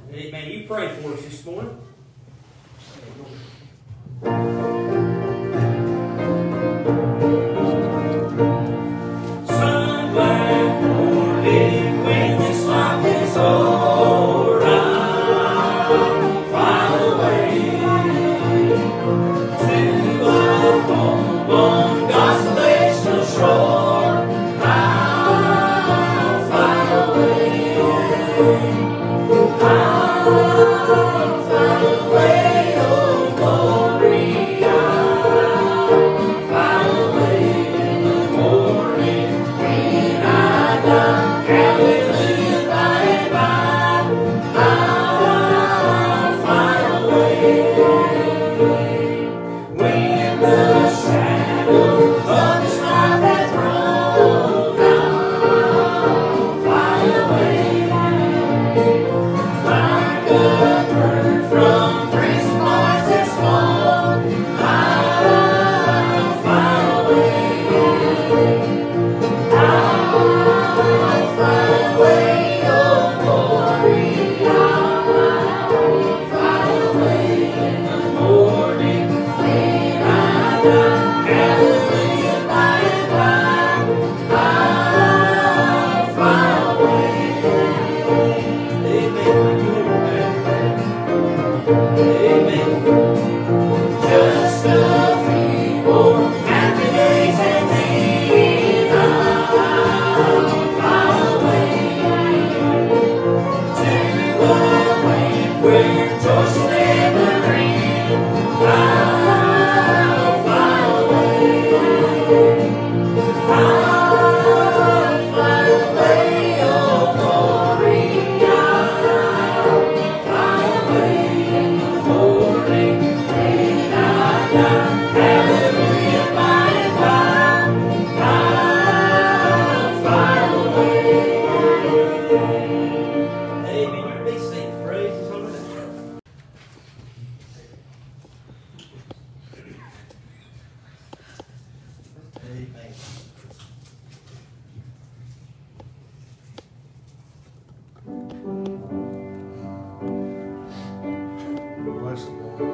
Amen. You pray for us this morning. Sunlight morning when this life is over, I'll fly away to a home on God's celestial shore. I'll fly away. I'll fly away, oh glory. I'll fly away in the morning when I die. Hallelujah, by and by. I'll fly away when the shadow of this life has rolled. I'll fly away like a bird from prison bars that's flown. I'll fly away. I'll fly away, oh glory. I'll fly away in the morning when I die. Hallelujah, by and by. I'll fly away. Amen. Just a few more happy days and then I'll fly away to a land where joy shall never end. I'll fly away. I'll fly away, oh glory. I'll fly away in the morning when I die. Hallelujah, by and by. I'll fly away. Amen. You may sing praises on that. Amen. Bless the Lord.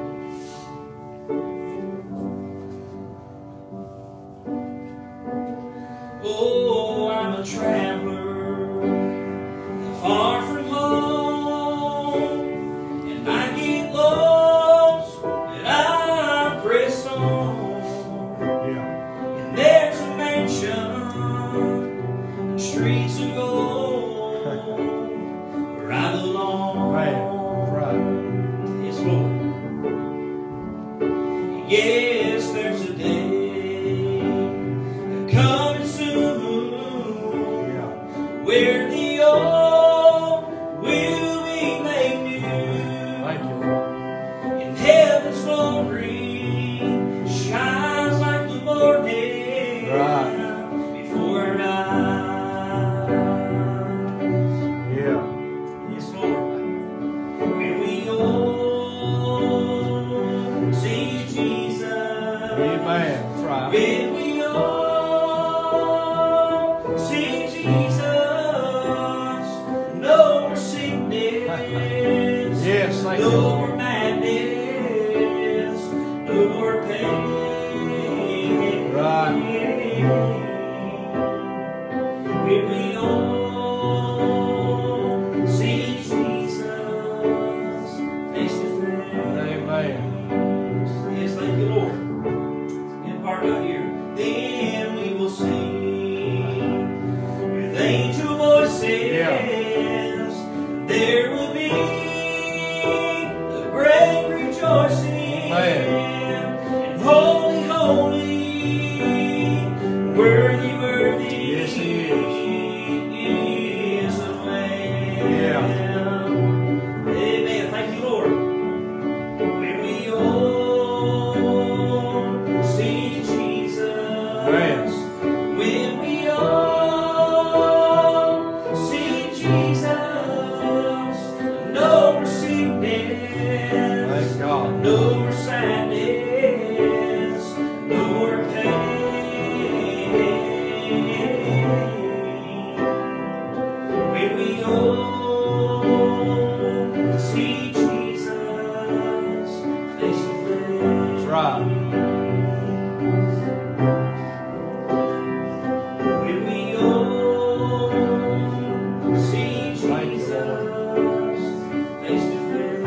Oh, I'm a traveler, far from home, and I get lost, and I press on. Yeah. And there's a mansion, streets of gold, where I belong. Man, right. Yes, Lord. Yes, there's a day coming soon Yeah. where the old will be made new, Thank you, Lord. and heaven's glory shines like the morning before our eyes. Yeah. Yes, Lord. When we all see Jesus, Amen. That's right. when we all see Jesus, no more sickness, Yes, thank you, no Lord. more madness, no more pain. Right. When we all see Jesus face to face. Amen. Yes, thank you, Lord. And part out here. Then we will sing with angel voices. There will be a great rejoicing. Man. Jesus, face to face.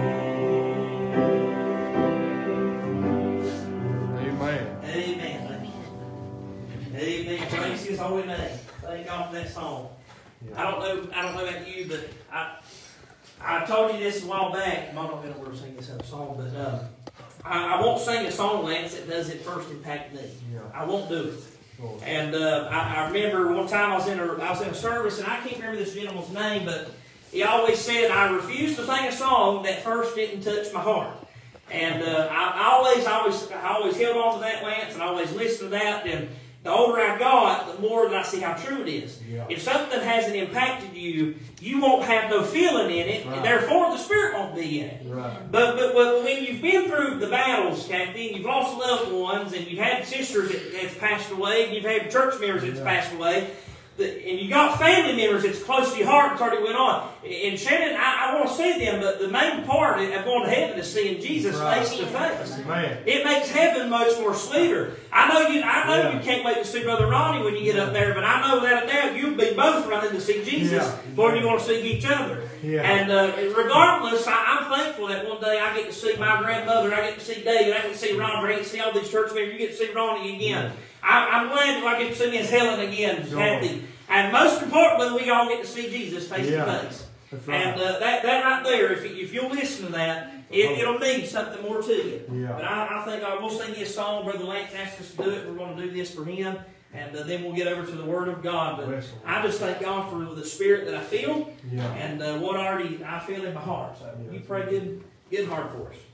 Amen. Amen. Amen. Praise His holy name. Thank God for that song. Yeah. I don't know about you, but I told you this a while back. I'm not going to sing this other song, but I won't sing a song, Lance, that doesn't first impact me. Yeah. I won't do it. Lord. And I remember one time I was in a service, and I can't remember this gentleman's name, but he always said, I refuse to sing a song that first didn't touch my heart. And I always held on to that, Lance, and I always listened to that. And the older I got, the more that I see how true it is. Yeah. If something hasn't impacted you, you won't have no feeling in it, Right. and therefore the Spirit won't be in it. Right. But when you've been through the battles, Kathy, and you've lost loved ones, and you've had sisters that's passed away, and you've had church members that's passed away, and you got family members that's close to your heart that's already went on. And Shannon, I want to see them, but the main part of going to heaven is seeing Jesus face to face. Amen. It makes heaven much more sweeter. I know you can't wait to see Brother Ronnie when you get up there, but I know without a doubt you'll be both running to see Jesus more than you want to see each other. Yeah. And regardless, I'm thankful that one day I get to see my grandmother, I get to see David, I get to see Robert, I get to see all these church members, you get to see Ronnie again. I'm glad that I get to see Miss Helen again, Kathy. And most importantly, we all get to see Jesus face to face. That's right. And that right there, if you'll listen to that, it'll mean something more to you. Yeah. But I think we'll sing this song. Brother Lance asked us to do it. We're going to do this for him. And then we'll get over to the Word of God. But I just thank God for the Spirit that I feel and what already I feel in my heart. So you pray good heart for us.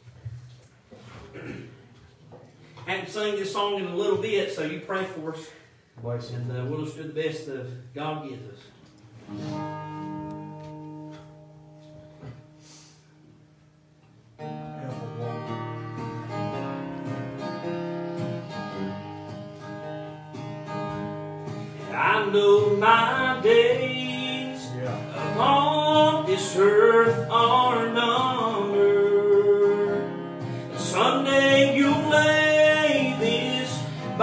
I haven't sung this song in a little bit, so you pray for us. And we'll just do the best that God gives us. I know my days upon this earth are numbered. Someday you'll lay this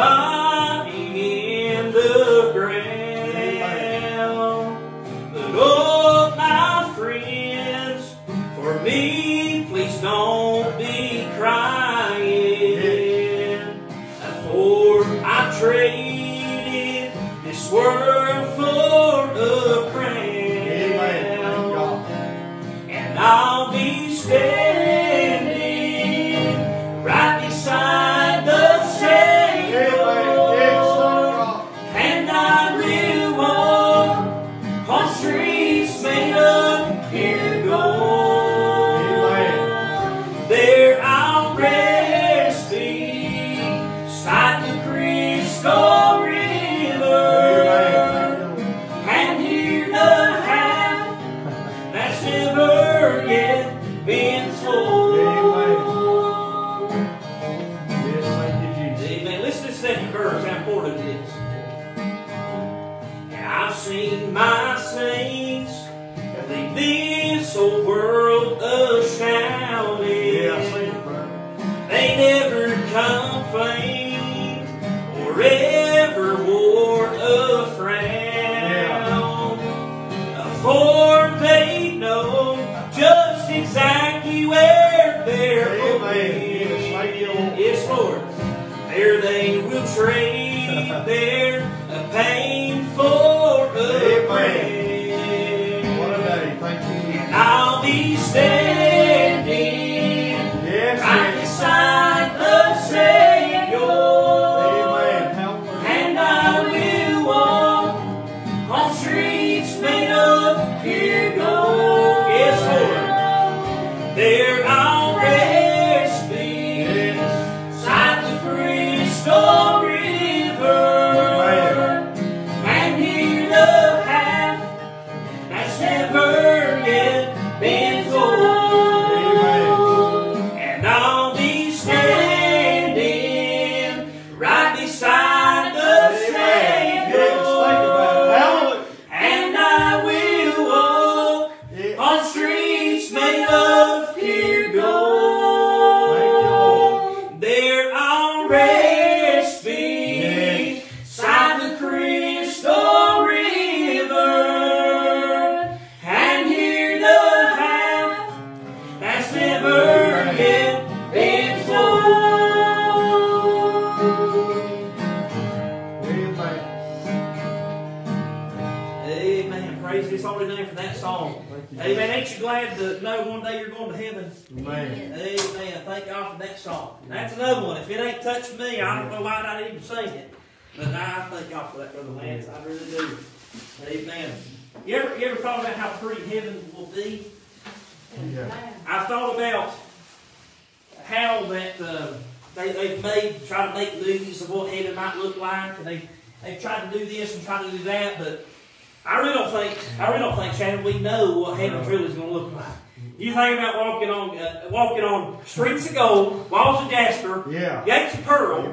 body in the ground. But oh, my friends, for me, please don't be crying. For I traded this world for a crown, and I'll be standing right beside the Savior, and I will walk on streets made of pure gold. There I'll rest beside the crystal river, and hear the half that's never yet been told. Amen. Listen to the second verse, how important it is. I've seen my saints leave this old world a-shouting. They never complained or ever wore a frown, for they know just exactly where they're going. Yes, Lord. There they will trade their pain for a praise. And I'll be standing right beside the Savior, and I will walk on streets made of pure gold. Yes, Lord. There I'll rest beside the crystal river, and hear the half that's never yet been told. on. Amen. Ain't you glad to know one day you're going to heaven? Amen. Amen. Thank God for that song. That's another one. If it ain't touched me, I don't know why I'd even sing it. But I thank God for that, Brother Lance. I really do. Amen. You ever thought about how pretty heaven will be? Yeah. I've thought about how that they've tried to make movies of what heaven might look like, and they've tried to do this and tried to do that, but I really don't think, Shannon, we know what heaven truly is going to look like. You think about walking on streets of gold, walls of jasper, gates of pearl,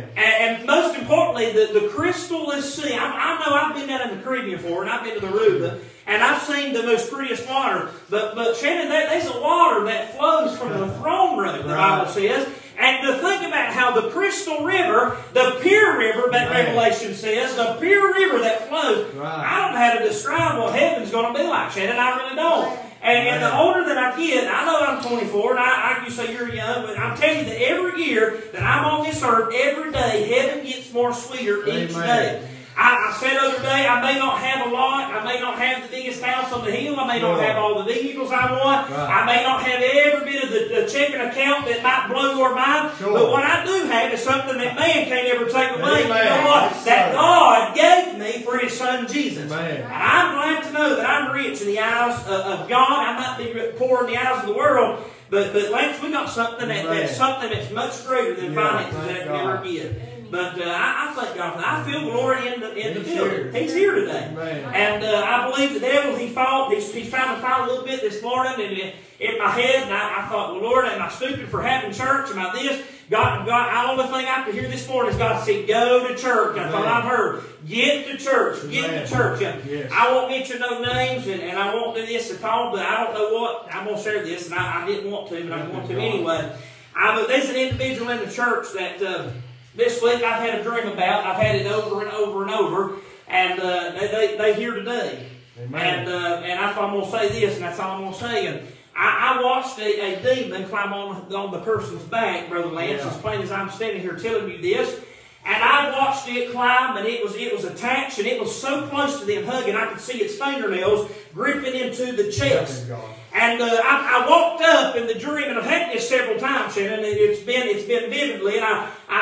and most importantly, the crystal-less sea. I know I've been down in the Caribbean before, and I've been to the Aruba, and I've seen the most prettiest water. But Shannon, there's a water that flows from the throne room, the Bible says. And to think about how the crystal river, the pure river that Revelation says, the pure river that flows, I don't know how to describe what heaven's going to be like, Shannon. I really don't. And the older that I get, I know I'm 24, and you say you're young, but I'm telling you that every year that I'm on this earth, every day, heaven gets more sweeter each day. I said the other day, I may not have a lot, I may not have the biggest house on the hill, I may not have all the vehicles I want, I may not have every bit of the checking account that might blow your mind, but what I do have is something that man can't ever take away. You know what? That God gave me for His Son Jesus. And I'm glad to know that I'm rich in the eyes of God. I might be poor in the eyes of the world, but Lance, we got something that's much greater than finances that I can ever get. But I thank God for that. I feel the Lord in the building. He's here today. And I believe the devil, he's trying to fight a little bit this morning in my head. And I thought, well, Lord, am I stupid for having church? Am I this? God, the only thing I could hear this morning is God said, go to church. I thought I've heard. Get to church. Get to church. Yes. I won't mention no names, and I won't do this at all, but I don't know what. I'm going to share this, and I didn't want to, but I'm going to anyway. There's an individual in the church that this week I've had a dream about. I've had it over and over and over, and they here today. Amen. And I thought I'm going to say this, and that's all I'm going to say. And I watched a demon climb on the person's back, Brother Lance, as plain as I'm standing here telling you this. And I watched it climb, and it was attached, and it was so close to them hugging, I could see its fingernails gripping into the chest. And I walked up in the dream, and I've had this several times, Shannon. It's been vividly, and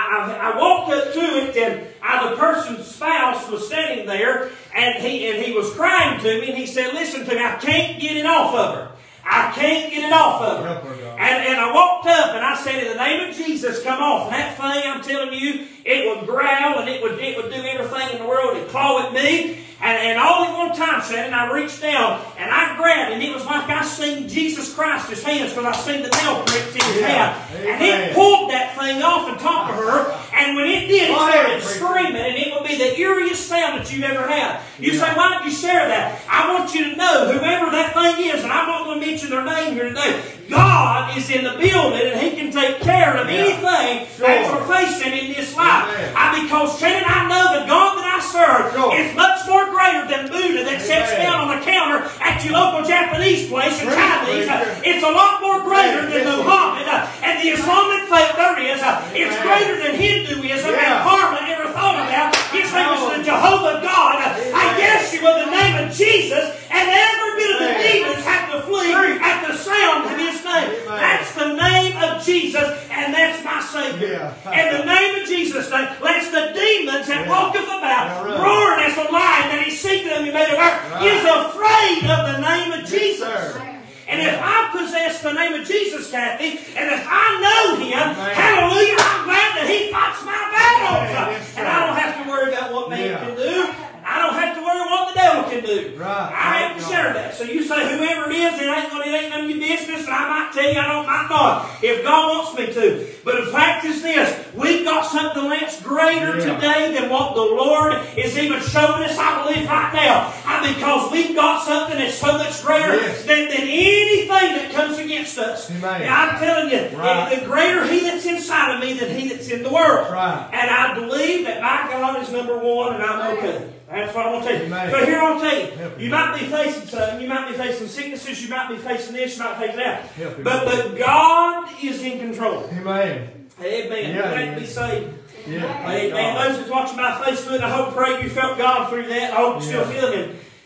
I walked up to it, and the person's spouse was standing there, and he was crying to me, and he said, "Listen to me, I can't get it off of her. I can't get it off of her." And I walked up and I said, "In the name of Jesus, come off." And that thing, I'm telling you, it would growl and it would do everything in the world. It'd claw at me. And all at one time, Shannon, I reached down and I grabbed, and it was like I seen Jesus Christ's hands, because I seen the nail prints in his hand. And it pulled that thing off and talked to her. And when it did, it started screaming, and it would be the eeriest sound that you've ever had. You say, why don't you share that? I want you to know, whoever that thing is, and I'm not going to mention their name here today, God is in the building, and He can take care of anything that you're facing in this life. Because, Shannon, I know the God that I serve is much more greater than Buddha that sits down on the counter at your local Japanese place in Chinese. It's a lot more greater than Muhammad and the Islamic faith there is. It's greater than Hinduism and karma ever thought about. His name is the Jehovah God. I Yeshua, the name of Jesus, and every bit of the demons have to flee at the sound of His name. That's the name of Jesus, and that's my Savior. And the name of Jesus, that's the demons that walketh about, roaring as a lion that He seeketh whom He may devour, is afraid of the name of Jesus. And if I possess the name of Jesus, Kathy, and if I know Him, hallelujah, I'm glad that He fights my battles. And I don't have to worry about what man can do. I don't have to worry what the devil can do. I have to share that. So you say, whoever it is, it ain't none of your business, and I might tell you, I might not, if God wants me to. But the fact is this, we've got something that's greater today than what the Lord is even showing us, I believe, right now. Because we've got something that's so much greater than anything that comes against us. And I'm telling you, the greater He that's inside of me than he that's in the world. And I believe that my God is number one, and I'm okay. That's what I want to tell you. So here I'll tell you, you might be facing something, you might be facing sicknesses, you might be facing this, you might be facing that. But God is in control. Amen. Amen. You have to be saved. Amen. Those who's watching my Facebook, I hope, pray you felt God through that. I hope you still feel Him.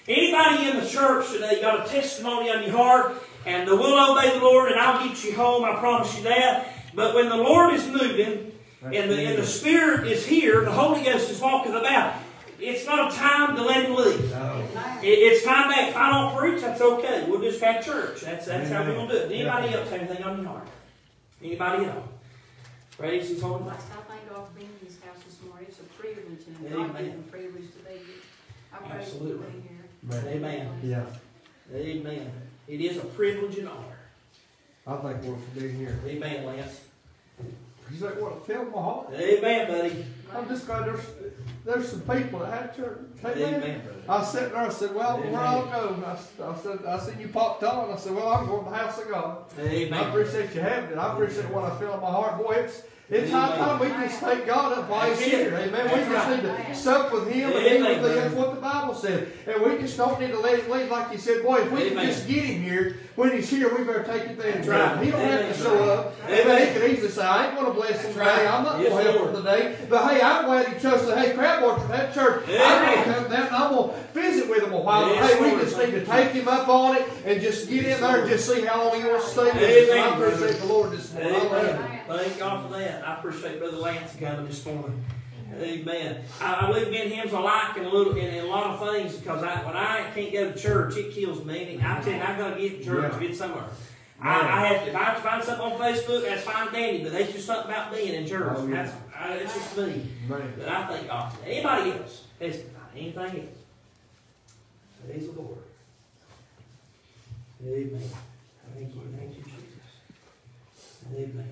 Anybody in the church today got a testimony on your heart, and we'll obey the Lord, and I'll get you home, I promise you that. But when the Lord is moving, and the Spirit is here, the Holy Ghost is walking about, it's not a time to let Him leave. No. It's time back. If I don't preach, that's okay. We'll just have church. That's how we're going to do it. Anybody else have anything on your heart? Anybody else? Praise His holy name. I thank God for being in this house this morning. It's a privilege, and Amen. God gave me a privilege to be here. I'm grateful for Absolutely. being here. Amen. Yeah. Amen. It is a privilege and honor. I thank Lord for being here. Amen, Lance. He's like, what, filled my heart. Amen, buddy. I'm just glad there's some people that have church. Amen. Amen, brother. I was sitting there, I said, well, where I'll go. I seen you popped on. I said, well, I'm going to the house of God. Amen. I appreciate you having it. I appreciate what I feel in my heart. Boy, it's high time we just take God up while He's here. Amen. We just need to sup with Him and eat with Him. That's what the Bible says. And we just don't need to let it leave like you said. Boy, if we can just get Him here, when He's here, we better take advantage of Him. He don't have to show up. Amen. He can easily say, I ain't going to bless Him today. I'm not going to help Him today. But hey, I'm glad He chose to, hey, Crab Orchard, that church, I'm going to come down and I'm going to visit with Him a while. But hey, we just need to take Him up on it and just get in there and just see how long He wants to stay with us. I appreciate the Lord this morning. Amen. Thank God for that. I appreciate Brother Lance coming this morning. Amen. I believe me and him's alike in a lot of things, because when I can't go to church, it kills me. And I tell you, I got to get to church to get somewhere. I have to, if I have to find something on Facebook, that's fine, Danny. But there's just something about being in church. Oh, yeah. It's just me. Man. But I thank God. Anybody else testify? Anything else? Praise the Lord. Amen. Thank you, Jesus. Amen.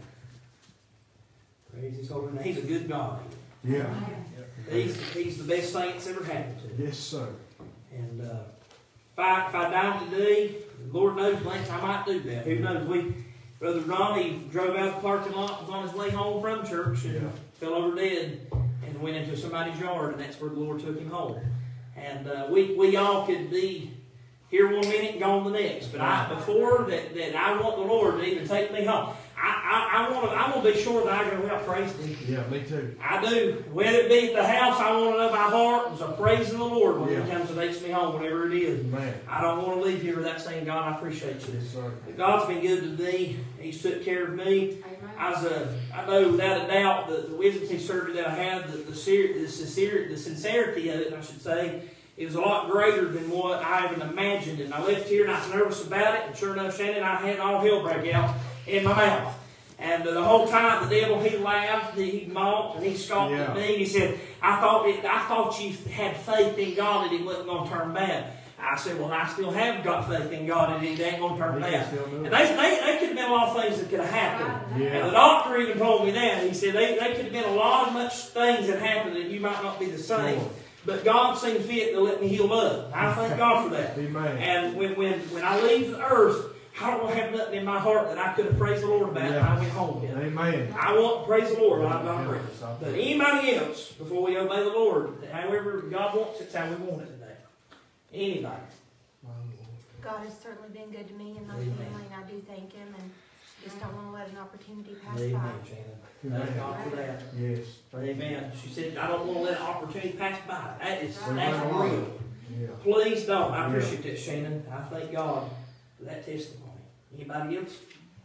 Praise His holy name. He's a good God. Yeah. He's the best thing that's ever happened to me. Yes, sir. And if I died today, Lord knows, Lance, I might do that. Who knows? Brother Ronnie drove out the parking lot, was on his way home from church, and fell over dead, and went into somebody's yard, and that's where the Lord took him home. And we all could be here one minute and gone the next. But before that, I want the Lord to even take me home. I want to be sure that I go out praising Him. Yeah, me too. I do. Whether it be at the house, I want to know my heart was a praising the Lord when He comes and takes me home, whatever it is. Man. I don't want to leave here without saying, God, I appreciate you. Yes, sir. God's been good to me. He's took care of me. I know without a doubt the wisdom teeth surgery that I had, the sincerity of it, I should say, it was a lot greater than what I even imagined. And I left here and I was nervous about it. And sure enough, Shannon, I had all hell break out in my mouth. And the whole time the devil, he laughed, he mocked, and he scoffed at me. He said, I thought you had faith in God that it wasn't going to turn bad. I said, well, I still have got faith in God and it ain't going to turn bad. And they could have been a lot of things that could have happened. Yeah. And the doctor even told me that. He said they could have been a lot of much things that happened and you might not be the same. Sure. But God seemed fit to let me heal up. I thank God for that. Amen. And when I leave the earth, I don't have nothing in my heart that I could have praised the Lord about when I went home. Amen. I want to praise the Lord while I'm not praised. But anybody else, before we obey the Lord, however God wants it, it's how we want it today. Anybody. God has certainly been good to me and my family, and I do thank Him, and just don't want to let an opportunity pass by. Amen, Shannon. Thank God for that. Yes. Amen. She said, I don't want to let an opportunity pass by. That's real. Yeah. Please don't. I appreciate that, Shannon. I thank God for that testimony. Anybody else?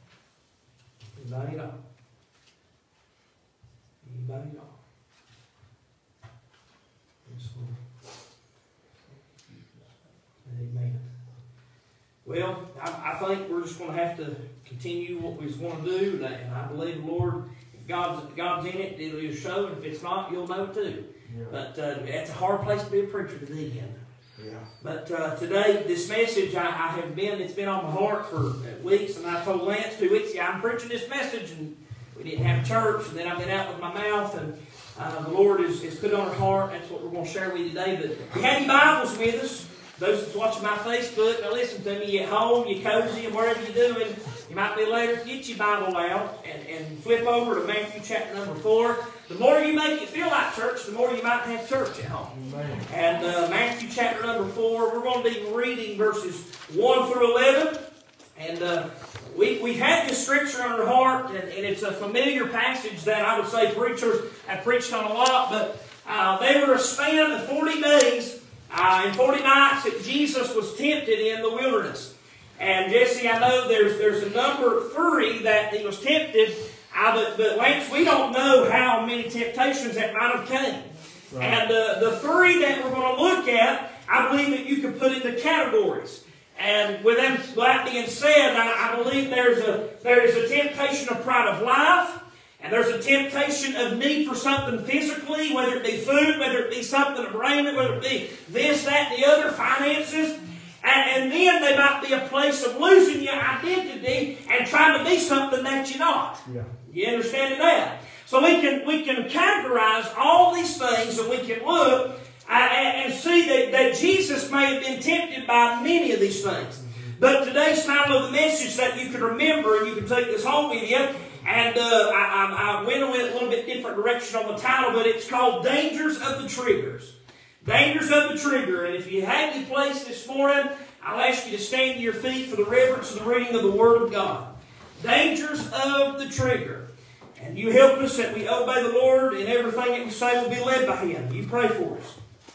Anybody else? Anybody else? Amen. Well, I think we're just going to have to continue what we want to do, and I believe the Lord, if God's in it, it'll show, and if it's not, you'll know too. Yeah. But it's a hard place to be a preacher to be in. Yeah. But today, this message it's been on my heart for weeks, and I told Lance 2 weeks ago, I'm preaching this message, and we didn't have church, and then I've been out with my mouth, and the Lord has put it on our heart. That's what we're going to share with you today. But if you have your Bibles with us, those that's watching my Facebook, now listen to me, you're at home, you're cozy, and wherever you're doing, you might be later, get your Bible out and flip over to Matthew chapter number 4. The more you make it feel like church, the more you might have church at home. Amen. And Matthew chapter number 4, we're going to be reading verses 1 through 11. And we've had this scripture on our heart, and it's a familiar passage that I would say preachers have preached on a lot, but they were a span of 40 days and 40 nights that Jesus was tempted in the wilderness. And Jesse, I know there's a number 3 that he was tempted, but Lance, we don't know how many temptations that might have came. Right. And the 3 that we're going to look at, I believe that you can put into categories. And with that being said, I believe there is a temptation of pride of life, and there's a temptation of need for something physically, whether it be food, whether it be something of raiment, whether it be this, that, and the other, finances. And then there might be a place of losing your identity and trying to be something that you're not. Yeah. You understand that? So we can categorize all these things, and we can look and see that Jesus may have been tempted by many of these things. But today's title of the message that you can remember, and you can take this home with you, and I went a little bit different direction on the title, but it's called Dangers of the Triggers. Dangers of the Trigger. And if you have your place this morning, I'll ask you to stand to your feet for the reverence of the reading of the Word of God. Dangers of the Trigger. And you help us that we obey the Lord, and everything that we say will be led by Him. You pray for us.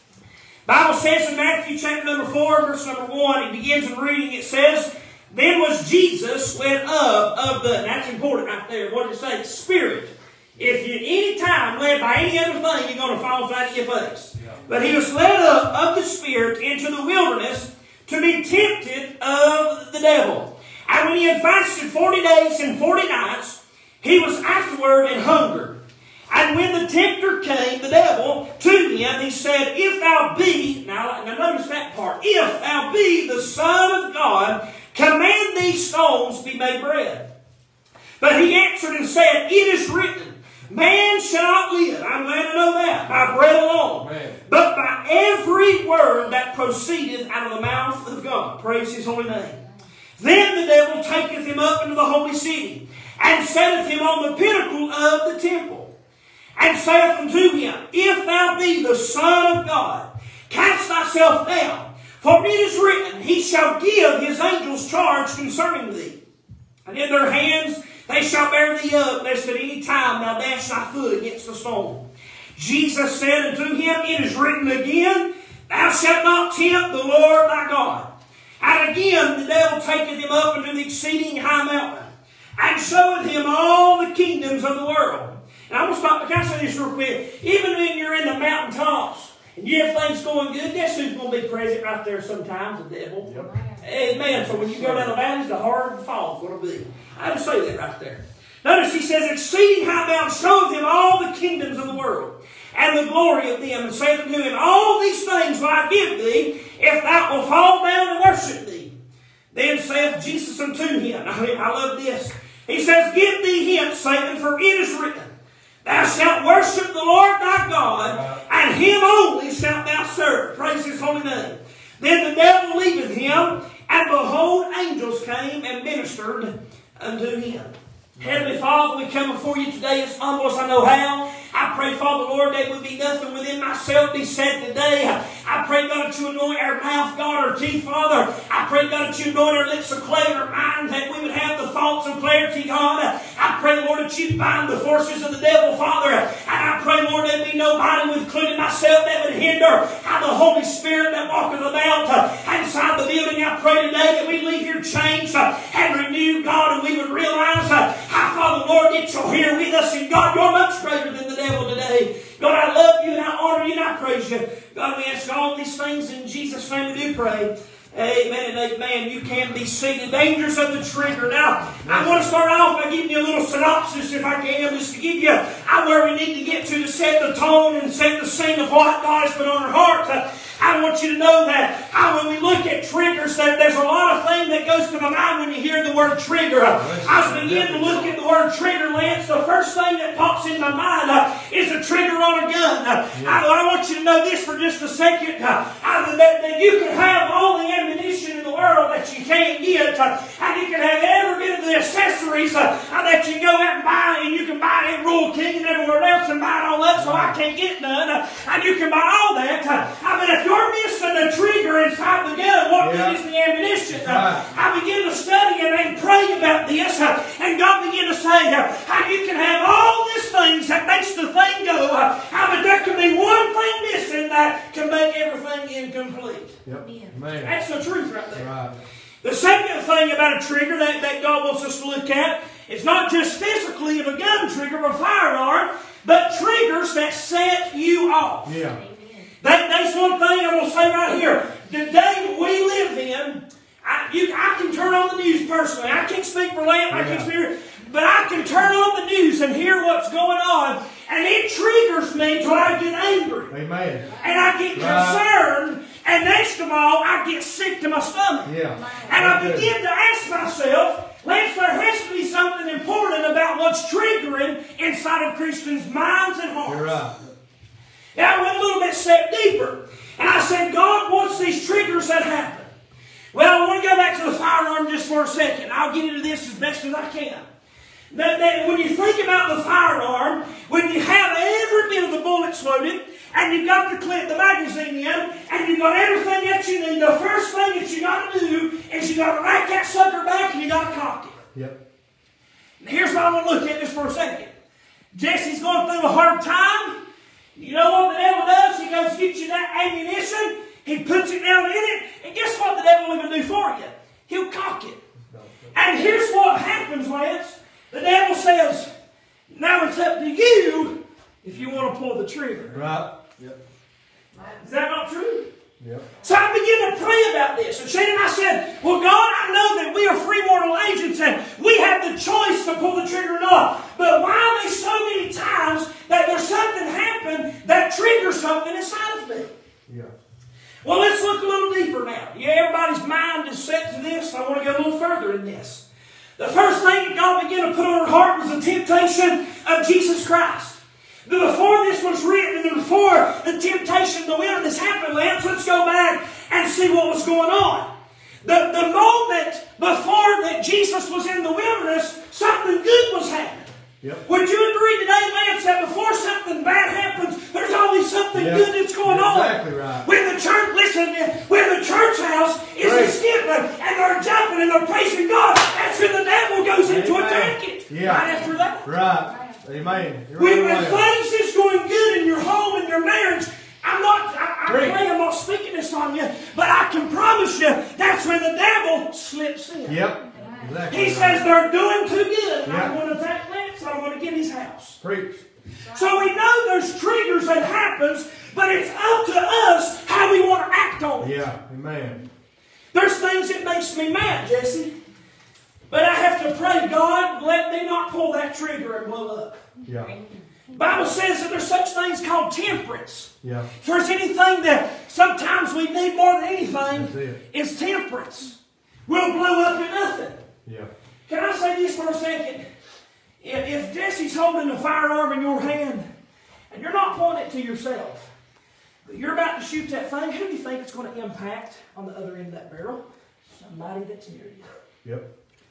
The Bible says in Matthew chapter number 4, verse number 1, it begins in reading, it says, Then was Jesus led up of the, and that's important right there, what did it say? Spirit. If you any time led by any other thing, you're going to fall flat on your face. Yeah. But He was led up of the Spirit into the wilderness to be tempted of the devil. And when He had fasted 40 days and 40 nights, He was afterward and hungered. And when the tempter came, the devil, to him, he said, If thou be, now notice that part, if thou be the Son of God, command these stones be made bread. But he answered and said, It is written, Man shall not live, I'm glad to know that, by bread alone, but by every word that proceedeth out of the mouth of God. Praise His holy name. Then the devil taketh him up into the holy city, and setteth him on the pinnacle of the temple, and saith unto him, If thou be the Son of God, cast thyself down, for it is written, He shall give His angels charge concerning thee. And in their hands they shall bear thee up, lest at any time thou dash thy foot against a stone. Jesus said unto him, It is written again, Thou shalt not tempt the Lord thy God. And again the devil taketh him up into the exceeding high mountain, and showeth him all the kingdoms of the world. And I'm going to stop. Can I say this real quick? Even when you're in the mountaintops and you have things going good, guess who's going to be present right there sometimes? The devil. Yep. Amen. So when you go down the valleys, the harder the fall's going to be. I just say that right there. Notice he says, Exceeding high mountain showeth him all the kingdoms of the world, and the glory of them, and saith unto him, All these things will I give thee, if thou wilt fall down and worship me. Then saith Jesus unto him, I love this. He says, Give thee hence, Satan, for it is written, Thou shalt worship the Lord thy God, and Him only shalt thou serve. Praise His holy name. Then the devil leaveth him, and behold, angels came and ministered unto him. Heavenly Father, we come before you today as humble as I know how. I pray, Father, Lord, there would be nothing within myself be said today. I pray, God, that you anoint our mouth, God, our teeth, Father. I pray, God, that you anoint our lips of clay and our mind, that we would have the thoughts of clarity, God. I pray, Lord, that you bind the forces of the devil, Father. And I pray, Lord, there be nobody, including myself, that would hinder how the Holy Spirit that walketh about inside the building. I pray today that we leave here changed and renewed, God, and we would realize how, Father, Lord, that you're here with us. And God, you're much greater than the devil today. God, I love you and I honor you and I praise you. God, we ask all these things in Jesus' name we do pray. Amen and amen. You can be seated. Dangers of the trigger. Now, I want to start off by giving you a little synopsis, if I can, just to give you where we need to get to set the tone and set the scene of what God has put on our heart. I want you to know that when we look at triggers, that there's a lot of things that goes to my mind when you hear the word trigger. I was beginning to look at the word trigger, Lance. The first thing that pops in my mind is a trigger on a gun. I want you to know this for just a second, that you can have all the ammunition in the world that you can get, and you can have every bit of the accessories that you go out and buy, and you can buy it at Royal King and everywhere else and buy it all up so I can't get none, and you can buy all that. But if you're missing the trigger inside the gun, what good is the ammunition? I began to study and pray about this, and And God began to say how you can have all these things that makes the thing go, but there can be one thing missing that can make everything incomplete. Yep. Yeah. That's the truth right there. Right. The second thing about a trigger that God wants us to look at is not just physically of a gun trigger or a firearm, but triggers that set you off. Yeah. Amen. That's one thing I'm going to say right here. The day we live in, I can turn on the news personally. I can't speak for Lamp, I can't speak but I can turn on the news and hear what's going on, and it triggers me till I get angry. Amen. And I get concerned, and next of all, I get sick to my stomach. Yeah. And I begin to ask myself, Lance, there has to be something important about what's triggering inside of Christians' minds and hearts. You're right. Now, I went a little bit step deeper. And I said, God, what's these triggers that happen? Well, I want to go back to the firearm just for a second. I'll get into this as best as I can. When you think about the firearm, when you have every bit of the bullets loaded, and you've got the clip, the magazine in, and you've got everything that you need, the first thing that you got to do is you got to rack that sucker back and you got to cock it. Yep. Now, here's what I want to look at this for a second. Jesse's going through a hard time. You know what the devil does? He goes, get you that ammunition. He puts it down in it. And guess what the devil will even do for you? He'll cock it. And here's what happens, Lance. The devil says, now it's up to you if you want to pull the trigger. Right. Yep. Is that not true? Yep. So I began to pray about this. And Shannon, I said, well, God, I know that we are free mortal agents and we have the choice to pull the trigger or not. But why are there so many times that there's something happen that triggers something inside of me? Yeah. Well, let's look a little deeper now. Yeah, everybody's mind is set to this. I want to go a little further in this. The first thing that God began to put on our heart was the temptation of Jesus Christ. Before this was written and before the temptation in the wilderness happened, Lance, let's go back and see what was going on. The moment before that Jesus was in the wilderness, something good was happening. Yep. Would you agree today, Lance, that before something bad happens, there's always something good that's going on? Exactly right. When the church, listen, when the church house is skipping and they're jumping and they're praising God, that's when the devil goes into attack it. Yeah. Right after that. Right. Amen. When things is going good in your home and your marriage, I'm not speaking this on you, but I can promise you that's when the devil slips in. Yep. Exactly. He says they're doing too good. Yep. I'm going to attack Lance, so I'm going to get his house. Preach. So we know there's triggers that happens, but it's up to us how we want to act on it. Yeah. Amen. There's things that makes me mad, Jesse. But I have to pray, God, let me not pull that trigger and blow up. Yeah. The Bible says that there's such things called temperance. Yeah. If there's anything that sometimes we need more than anything, it's temperance. We'll blow up at nothing. Yeah. Can I say this for a second? If Jesse's holding a firearm in your hand, and you're not pointing it to yourself, but you're about to shoot that thing, who do you think it's going to impact on the other end of that barrel? Somebody that's near you. Yep.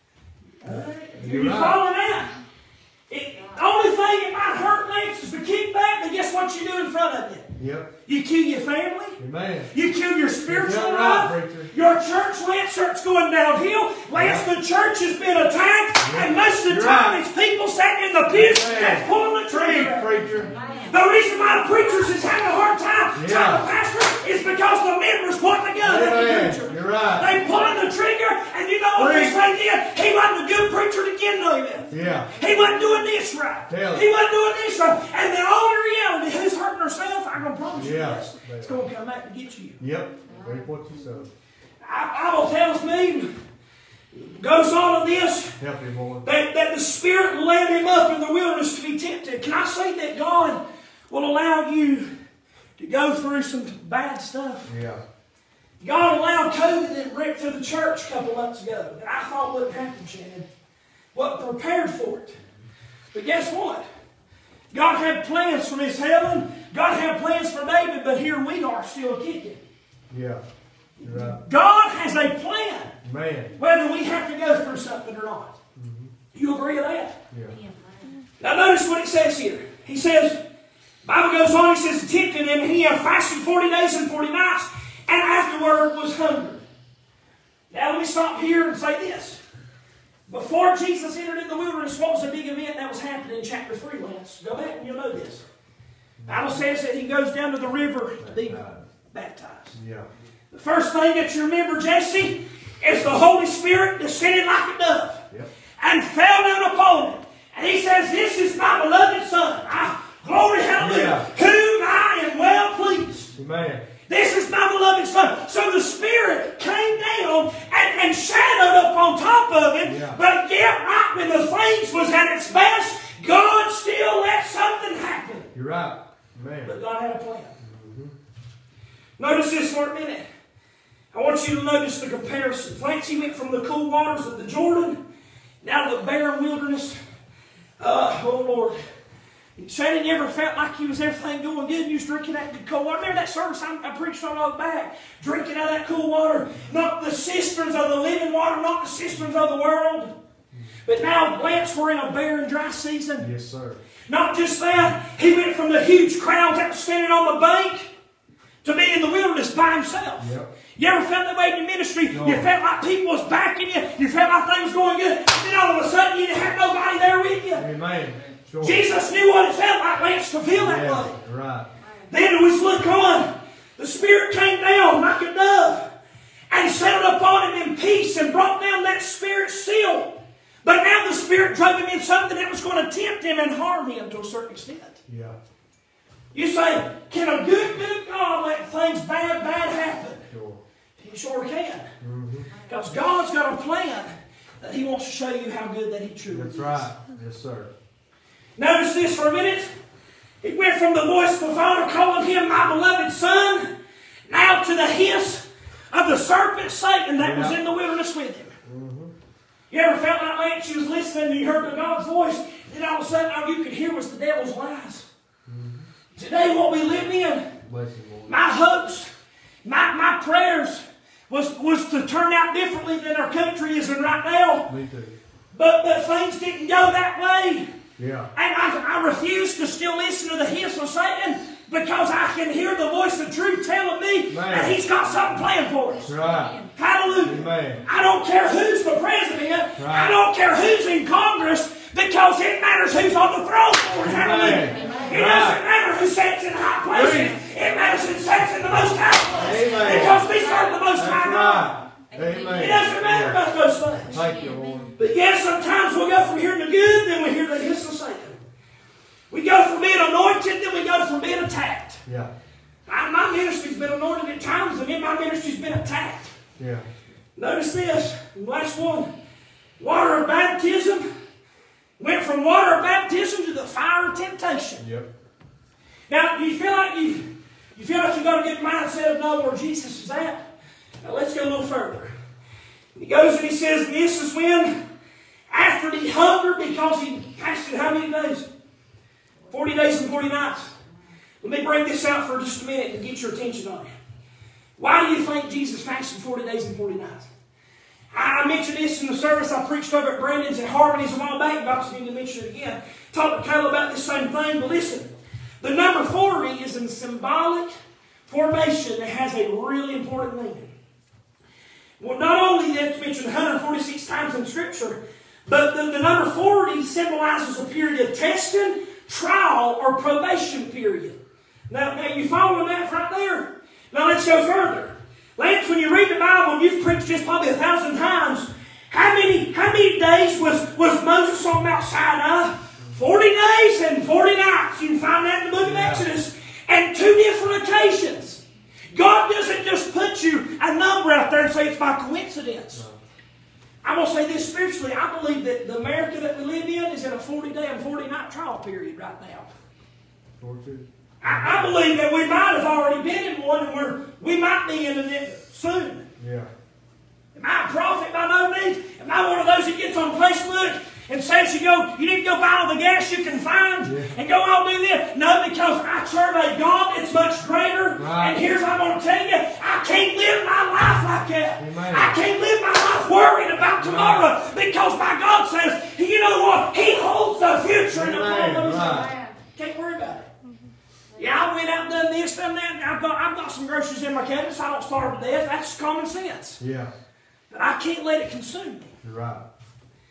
You're following that? The only thing that might hurt Lance is to kick back, but guess what you do in front of you? Yep. You kill your family. Amen. You kill your spiritual Right, life. preacher. Your church, Lance, starts going downhill. Lance, the church has been attacked, and most of the time it's people sitting in the pews that's pulling the trigger. Preacher. The reason why the preachers is having a hard time trying to pastor is because the members pointing the gun at the preacher. You're right. They pulling the trigger, and you know what this thing is? He wasn't a good preacher to begin with. Yeah. He wasn't doing this right. He wasn't doing this right. And then all in reality, who's hurting herself? I'm going to promise you this. It's going to come back to get you. Yep. Reap what you sow. Bible tells me, goes on in this, Help you, boy. that the Spirit led him up in the wilderness to be tempted. Can I say that God will allow you to go through some bad stuff? Yeah. God allowed COVID that ripped through the church a couple months ago that I thought wouldn't happen, Shannon. Wasn't prepared for it. But guess what? God had plans for Miss Helen. God had plans for David, but here we are still kicking. Yeah. You're right. God has a plan. Man. Whether we have to go through something or not. Mm-hmm. You agree with that? Yeah. Now notice what it says here. He says, the Bible goes on, he says, tempted him, and he had fasted 40 days and 40 nights, and afterward was hungry. Now let me stop here and say this. Before Jesus entered in the wilderness, what was the big event that was happening in chapter 3, Lance? Go back and you'll know this. The Bible says that he goes down to the river to be baptized. Yeah. The first thing that you remember, Jesse, is the Holy Spirit descended like a dove and fell down upon him. And he says, "This is my beloved Son. Glory, hallelujah, whom I am well pleased." Amen. This is my beloved Son. So the Spirit came down and shadowed up on top of him. Yeah. But yet, right when the things was at its best, God still let something happen. You're right. Amen. But God had a plan. Notice this for a minute. I want you to notice the comparison. Clancy went from the cool waters of the Jordan down to the barren wilderness. Oh, Lord. Shannon, you ever felt like you was everything going good and you was drinking that good cold water? Remember that service I preached on all back? Drinking out of that cool water. Not the cisterns of the living water, not the cisterns of the world. But now, Lance, we're in a barren, dry season. Yes, sir. Not just that, he went from the huge crowds that were standing on the bank to be in the wilderness by himself. Yep. You ever felt that way in your ministry? No. You felt like people was backing you. You felt like things was going good. And then all of a sudden you didn't have nobody there with you. Amen. Sure. Jesus knew what it felt like, Lance, to feel that way. Right. Then it was, look on. The Spirit came down like a dove and settled upon him in peace and brought down that Spirit seal. But now the Spirit drove him in something that was going to tempt him and harm him to a certain extent. Yeah. You say, can a good God let things bad happen? Sure. He sure can. Because God's got a plan that He wants to show you how good that He truly is. That's right. Yes, sir. Notice this for a minute. It went from the voice of the Father calling Him my beloved Son, now to the hiss of the serpent Satan that was in the wilderness with him. You ever felt like Lance, you was listening and you heard God's voice, and all of a sudden all you could hear was the devil's lies? Today what we live in, my hopes, my prayers was to turn out differently than our country is in right now. Me too. But things didn't go that way. Yeah. And I refuse to still listen to the hiss of Satan because I can hear the voice of truth telling me that He's got something planned for us. Right. Hallelujah. Amen. I don't care who's the president. Right. I don't care who's in Congress because it matters who's on the throne for us. Hallelujah. It doesn't matter who sits in high places. It matters who sits in the most high place. Amen. Because we serve the most high God. Amen. It doesn't matter about those things. Thank you, Lord. But yes, sometimes we'll go from hearing the good, then we hear the hiss of Satan. We go from being anointed, then we go from being attacked. Yeah. My ministry's been anointed at times, and then my ministry's been attacked. Yeah. Notice this, last one. Water of baptism went from water of baptism to the fire of temptation. Yep. Now, do you feel like you got a good mindset of knowing where Jesus is at? Now let's go a little further. He goes and he says, this is when, after he hungered, because he fasted how many days? 40 days and 40 nights. Let me bring this out for just a minute and get your attention on it. Why do you think Jesus fasted 40 days and 40 nights? I mentioned this in the service I preached over at Brandon's and Harmony's a while back. But I just need to mention it again. Talk to Caleb about this same thing. But listen, the number 40 is a symbolic formation that has a really important meaning. Well, not only that's mentioned 146 times in Scripture, but the number 40 symbolizes a period of testing, trial, or probation period. Now you following that right there? Now let's go further. Lance, when you read the Bible, you've preached this probably 1,000 times. How many days was Moses on Mount Sinai? 40 days and 40 nights. You can find that in the book of Exodus. And 2 different occasions. God doesn't just put you a number out there and say it's by coincidence. I'm going to say this spiritually. I believe that the America that we live in is in a 40-day and 40-night trial period right now. I believe that we might have already been in one and we might be in it soon. Yeah. Am I a prophet by no means? Am I one of those that gets on Facebook and says you need to go buy all the gas you can find and go all do this? No, because I serve a God that's much greater. Right. And here's what I'm going to tell you. I can't live my life like that. Amen. I can't live my life worried about tomorrow because my God says, you know what? He holds the future in the palm of His hand. Can't worry about it. Yeah, I went out and done this, done that. I've got some groceries in my cabinet, so I don't starve to death. That's common sense. Yeah. But I can't let it consume me. You're right.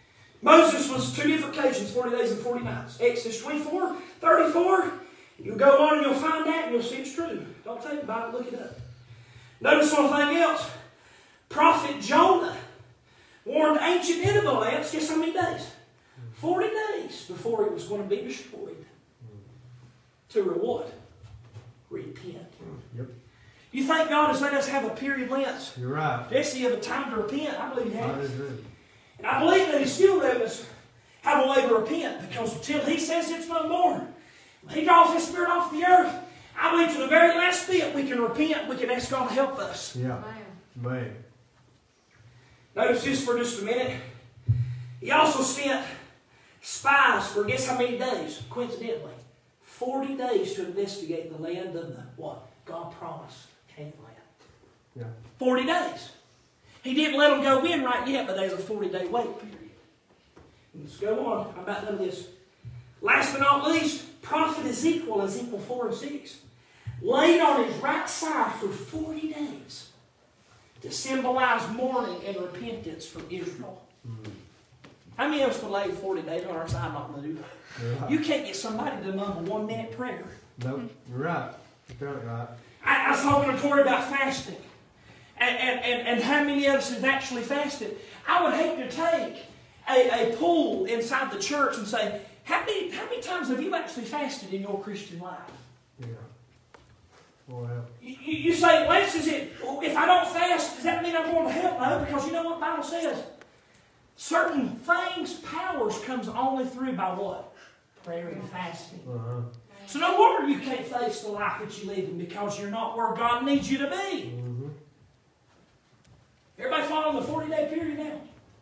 Moses was 2 different occasions, 40 days and 40 nights. Exodus 24, 34. You'll go on and you'll find that and you'll see it's true. Don't take the Bible, look it up. Notice one thing else. Prophet Jonah warned ancient Nineveh lands, guess how many days? 40 days before it was going to be destroyed. To what? Repent. Yep. You think God has let us have a period Lent? You're right. Jesse, have a time to repent? I believe He I has. do. And I believe that He still let us have a way to repent, because until He says it's no more, when He draws His Spirit off the earth, I believe to the very last bit we can repent, we can ask God to help us. Yeah. Man. Notice this for just a minute. He also sent spies for guess how many days? Coincidentally, 40 days to investigate the land of the what? God promised Canaan land. Yeah. 40 days. He didn't let them go in right yet, but there's a 40-day wait period. Let's go on. I'm about done with this. Last but not least, prophet Ezekiel 4 and 6, laid on his right side for 40 days to symbolize mourning and repentance from Israel. How many of us would lay 40 days on our side not move? Right. You can't get somebody to mumble 1 minute prayer. Nope. You're right. You're right. I was talking to Tori about fasting. And how many of us have actually fasted? I would hate to take a poll inside the church and say, how many times have you actually fasted in your Christian life? Yeah. Well. You say, Lance, if I don't fast, does that mean I'm going to hell? No, because you know what the Bible says? Certain things, powers comes only through by what? Prayer and fasting. Uh-huh. So no wonder you can't face the life that you live in, because you're not where God needs you to be. Mm-hmm. Everybody following the 40-day period now?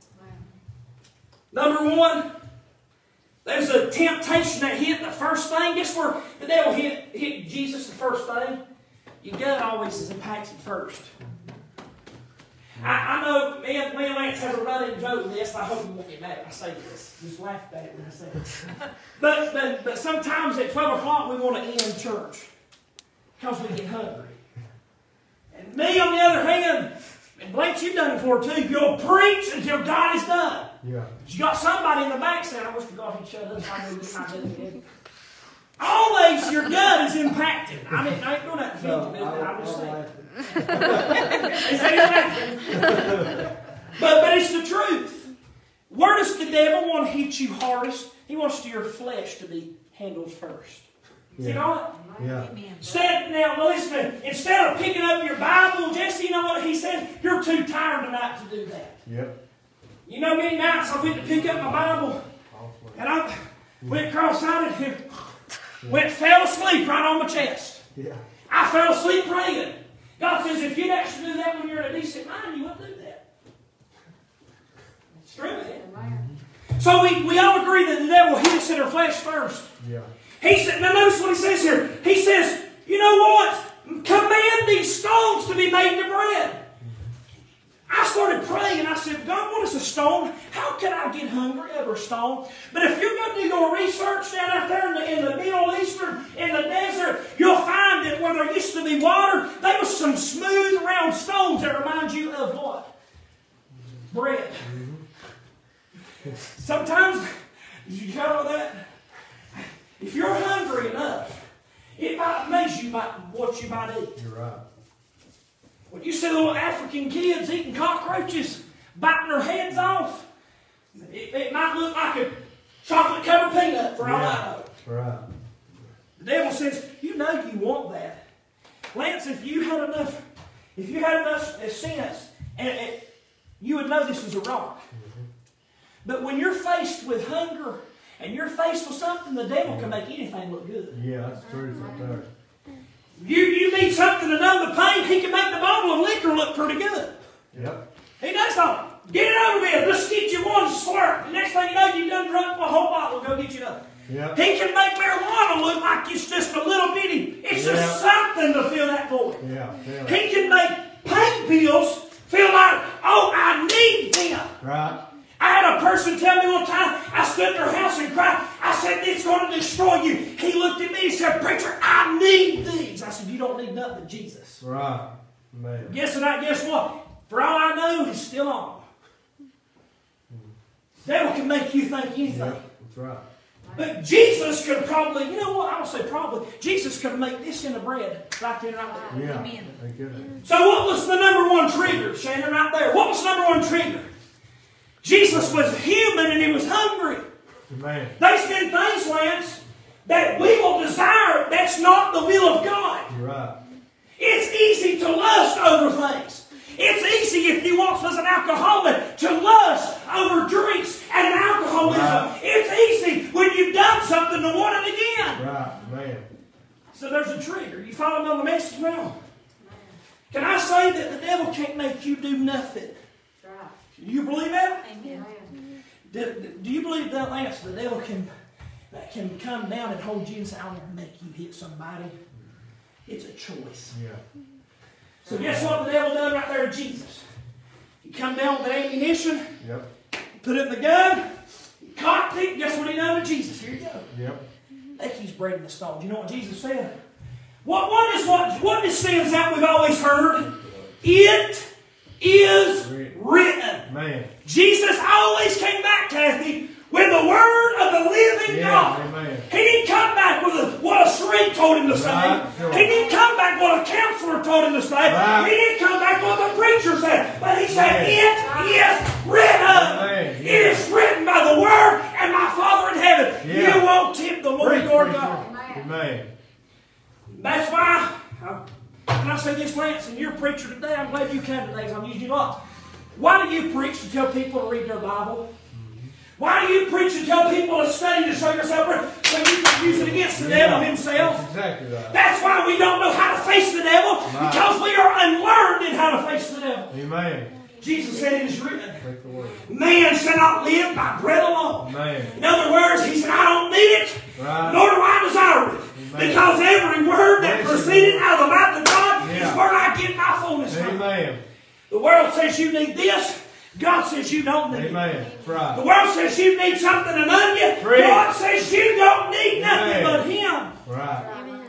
Wow. Number 1, there's a temptation that hit the first thing. Guess where the devil hit Jesus the first thing? Your gut always is impacted first. I know me and Lance has a running joke with this. I hope you won't get mad when I say this. Just laugh at it when I say it. But sometimes at 12 o'clock we want to end church because we get hungry. And me, on the other hand, and Blanche, you've done it before too, you'll preach until God is done. Yeah. You got somebody in the back saying, I wish to God he'd shut up so I knew what I'm doing. Always your gut is impacted. I ain't going to offend you, but I'm just saying. But it's the truth. Where does the devil want to hit you hardest? He wants your flesh to be handled first. Is it not? Yeah. Instead of picking up your Bible, Jesse, you know what he said? You're too tired tonight to do that. Yep. You know, many nights I went to pick up my Bible, and I went cross-eyed and fell asleep right on my chest. Yeah. I fell asleep praying. God says, if you'd actually do that when you're in a decent mind, you wouldn't do that. It's true, man. So we all agree that the devil hits in our flesh first. Yeah. He said, now notice what he says here. He says, you know what? Command these stones to be made into bread. I started praying. I said, God, what is a stone? How can I get hungry over a stone? But if you're going to do your research down out there in the Middle Eastern, in the desert, you'll find that where there used to be water, there was some smooth round stones that remind you of what? Bread. Sometimes, you know that? If you're hungry enough, it might amaze you by what you might eat. You're right. When you see little African kids eating cockroaches, biting their heads off, it might look like a chocolate-covered peanut for all I know. Right. The devil says, you know you want that. Lance, if you had enough sense, and you would know this is a rock. Mm-hmm. But when you're faced with hunger, and you're faced with something, the devil can make anything look good. Yeah, that's true right there. You need something to numb the pain, he can make the bottle of liquor look pretty good. Yep. He does something. Get it over with. Just get you one slurp. The next thing you know, you've done drunk a whole bottle. Go get you another. Yep. He can make marijuana look like it's just a little bitty. It's just something to fill that void. Yeah. He can make pain pills feel like, oh, I need them. Right. I had a person tell me one time, I stood at their house and cried. I said, it's going to destroy you. He looked at me and said, preacher, I need these. I said, you don't need nothing but Jesus. Right. Man. Guess what? For all I know, he's still on. The devil can make you think anything. Yeah, that's right. But Jesus could probably, you know what, I don't say probably, Jesus could make this in the bread right there, right there. Yeah. Amen. Thank you. So what was the number one trigger, Shannon, right there? What was the number one trigger? Jesus was human and he was hungry. Amen. There's been things, Lance, that we will desire that's not the will of God. You're right. It's easy to lust over things. It's easy if you want as an alcoholic to lust over drinks and alcoholism. Right. It's easy when you've done something to want it again. Right, man. So there's a trigger. You follow me on the message now? Can I say that the devil can't make you do nothing? Do you believe that? Amen. Do you believe that, Lance? The devil can come down and hold you and say, "I'll never make you hit somebody." It's a choice. Yeah. So guess what the devil done right there to Jesus? He come down with the ammunition, Yep. put it in the gun, he cocked it. Guess what he done to Jesus? Here you go. Yep. They keep breaking the stones. You know what Jesus said? What stands out we've always heard? It is written. Man. Jesus always came back, Kathy, with the word of the living God. Amen. He didn't come back with what a shrink told him to say. Right, sure. He didn't come back what a counselor told him to say. Right. He didn't come back what the preacher said. But he said, Amen. it is written. Amen. It is written by the word and my Father in heaven. Yeah. You won't tempt the Lord Preach, your preacher. God. Amen. That's why, can I say this, Lance, and you're a preacher today, I'm glad you came today because I'm using you a lot. Why do you preach to tell people to read their Bible? Why do you preach to tell people to study to show yourself so you can use it against the devil himself? That's exactly right. That's why we don't know how to face the devil, because we are unlearned in how to face the devil. Amen. Jesus said it is written, Take the word. man shall not live by bread alone. Amen. In other words, he said, I don't need it, Right. nor do I desire it. Amen. Because every word that Praise proceeded you, out of the mouth of God Yeah. is where I get my fullness from. Amen. The world says you need this, God says you don't need it. Amen. That's right. The world says you need something and onion, Preach. God says you don't need nothing Amen. but Him. Right. Amen.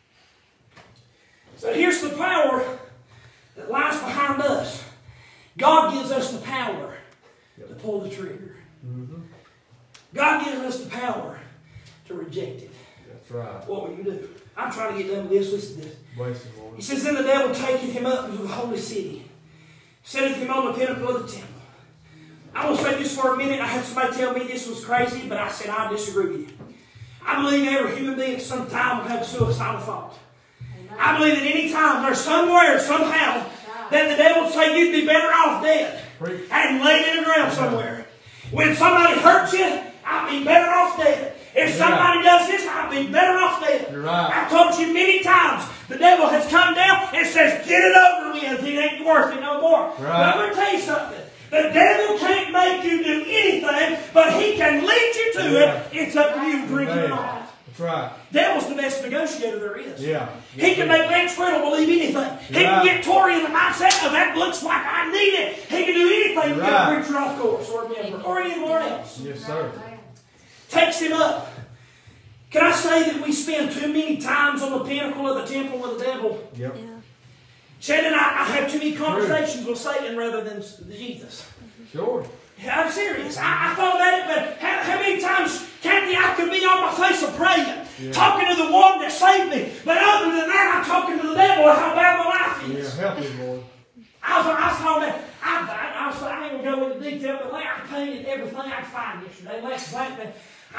So here's the power that lies behind us. God gives us the power to pull the trigger. Mm-hmm. God gives us the power to reject it. That's right. What will you do? I'm trying to get done with this. Listen to this. Bless the Lord. He says, then the devil taketh him up into the holy city, setteth him on the pinnacle of the temple. I will say this for a minute. I had somebody tell me this was crazy, but I said I disagree with you. I believe every human being at some time will have a suicidal thought. I believe that any time there's somewhere, somehow, that the devil will say you'd be better off dead and laid in the ground somewhere. When somebody hurts you, I'd be better off dead. If somebody does this, I'd be better off dead. You're right. I've told you many times, the devil has come down and says, get it over with. It ain't worth it no more. But I'm going to tell you something. The devil can't make you do anything, but he can lead you to it. It's up to you to drink it or not. That's right. Devil's the best negotiator there is. Yeah. He can make Lance Riddle believe anything. He can get Tori in the mindset of that looks like I need it. He can do anything to get a preacher off course or a member or anyone else. Yes, sir. Takes him up. Can I say that we spend too many times on the pinnacle of the temple with the devil? Yep. Shannon, I have too many conversations with Satan rather than Jesus. Sure. I'm serious. I thought about it, but how many times, Kathy, I could be on my face of praying, talking to the one that saved me. But other than that, I'm talking to the devil how bad my life is. Yeah, help me, Lord. I ain't going to go into detail, but like, I painted everything I could find yesterday. Last night,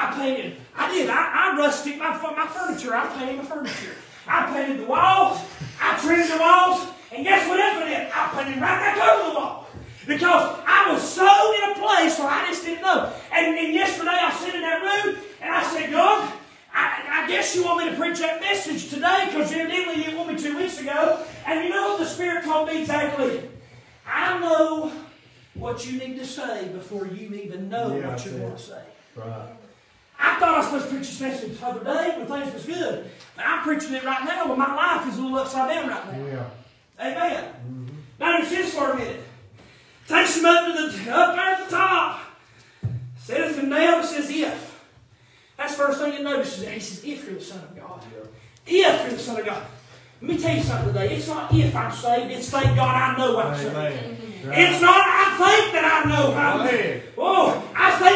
I rusted my furniture. I painted my furniture. I painted the walls. I trimmed the walls. And guess what else I did? I painted right back over the wall. Because I was so in a place where I just didn't know. And yesterday I sat in that room and I said, God, I guess you want me to preach that message today because evidently you didn't want me 2 weeks ago. And you know what the Spirit told me exactly? I know what you need to say before you even know what you want to say. Right. I thought I was supposed to preach this message the other day when things was good. But I'm preaching it right now when my life is a little upside down right now. Yeah. Amen. Mm-hmm. Now just this for a minute. Takes him up there at the top. Setteth him down and says, if. That's the first thing you notice is that he says, if you're the Son of God. Yeah. If you're the Son of God. Let me tell you something today. It's not if I'm saved. It's thank God I know I'm saved. Amen. It's not I think that I know I'm saved. Oh, I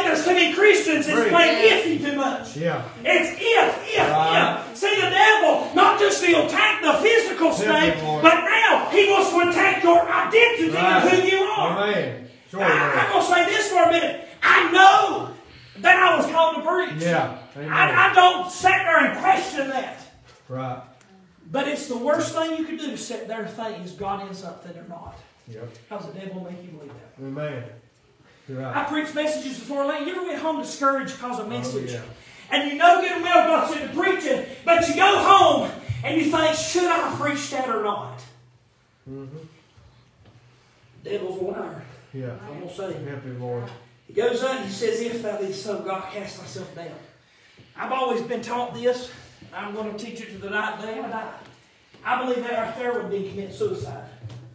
is playing iffy too much. Yeah. It's if. Right. See, the devil, not just to attack the physical state, but now he wants to attack your identity of who you are. Amen. Sure, I'm going to say this for a minute. I know that I was called to preach. Yeah. Amen. I don't sit there and question that. Right. But it's the worst thing you can do to sit there and think, is God in something or not? Yep. Because the devil will make you believe that. Amen. You're right. I preached messages before. You ever went home discouraged because of a message? Oh, yeah. And you know good and well God said to preach it, but you go home and you think, should I preach that or not? Mm-hmm. The devil's a liar. Yeah. I'm going to say it. Help you, Lord. He goes up and he says, if thou be so, God, cast thyself down. I've always been taught this. I'm going to teach it to the night day I die. I believe that right there would be committing suicide.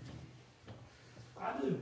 I do.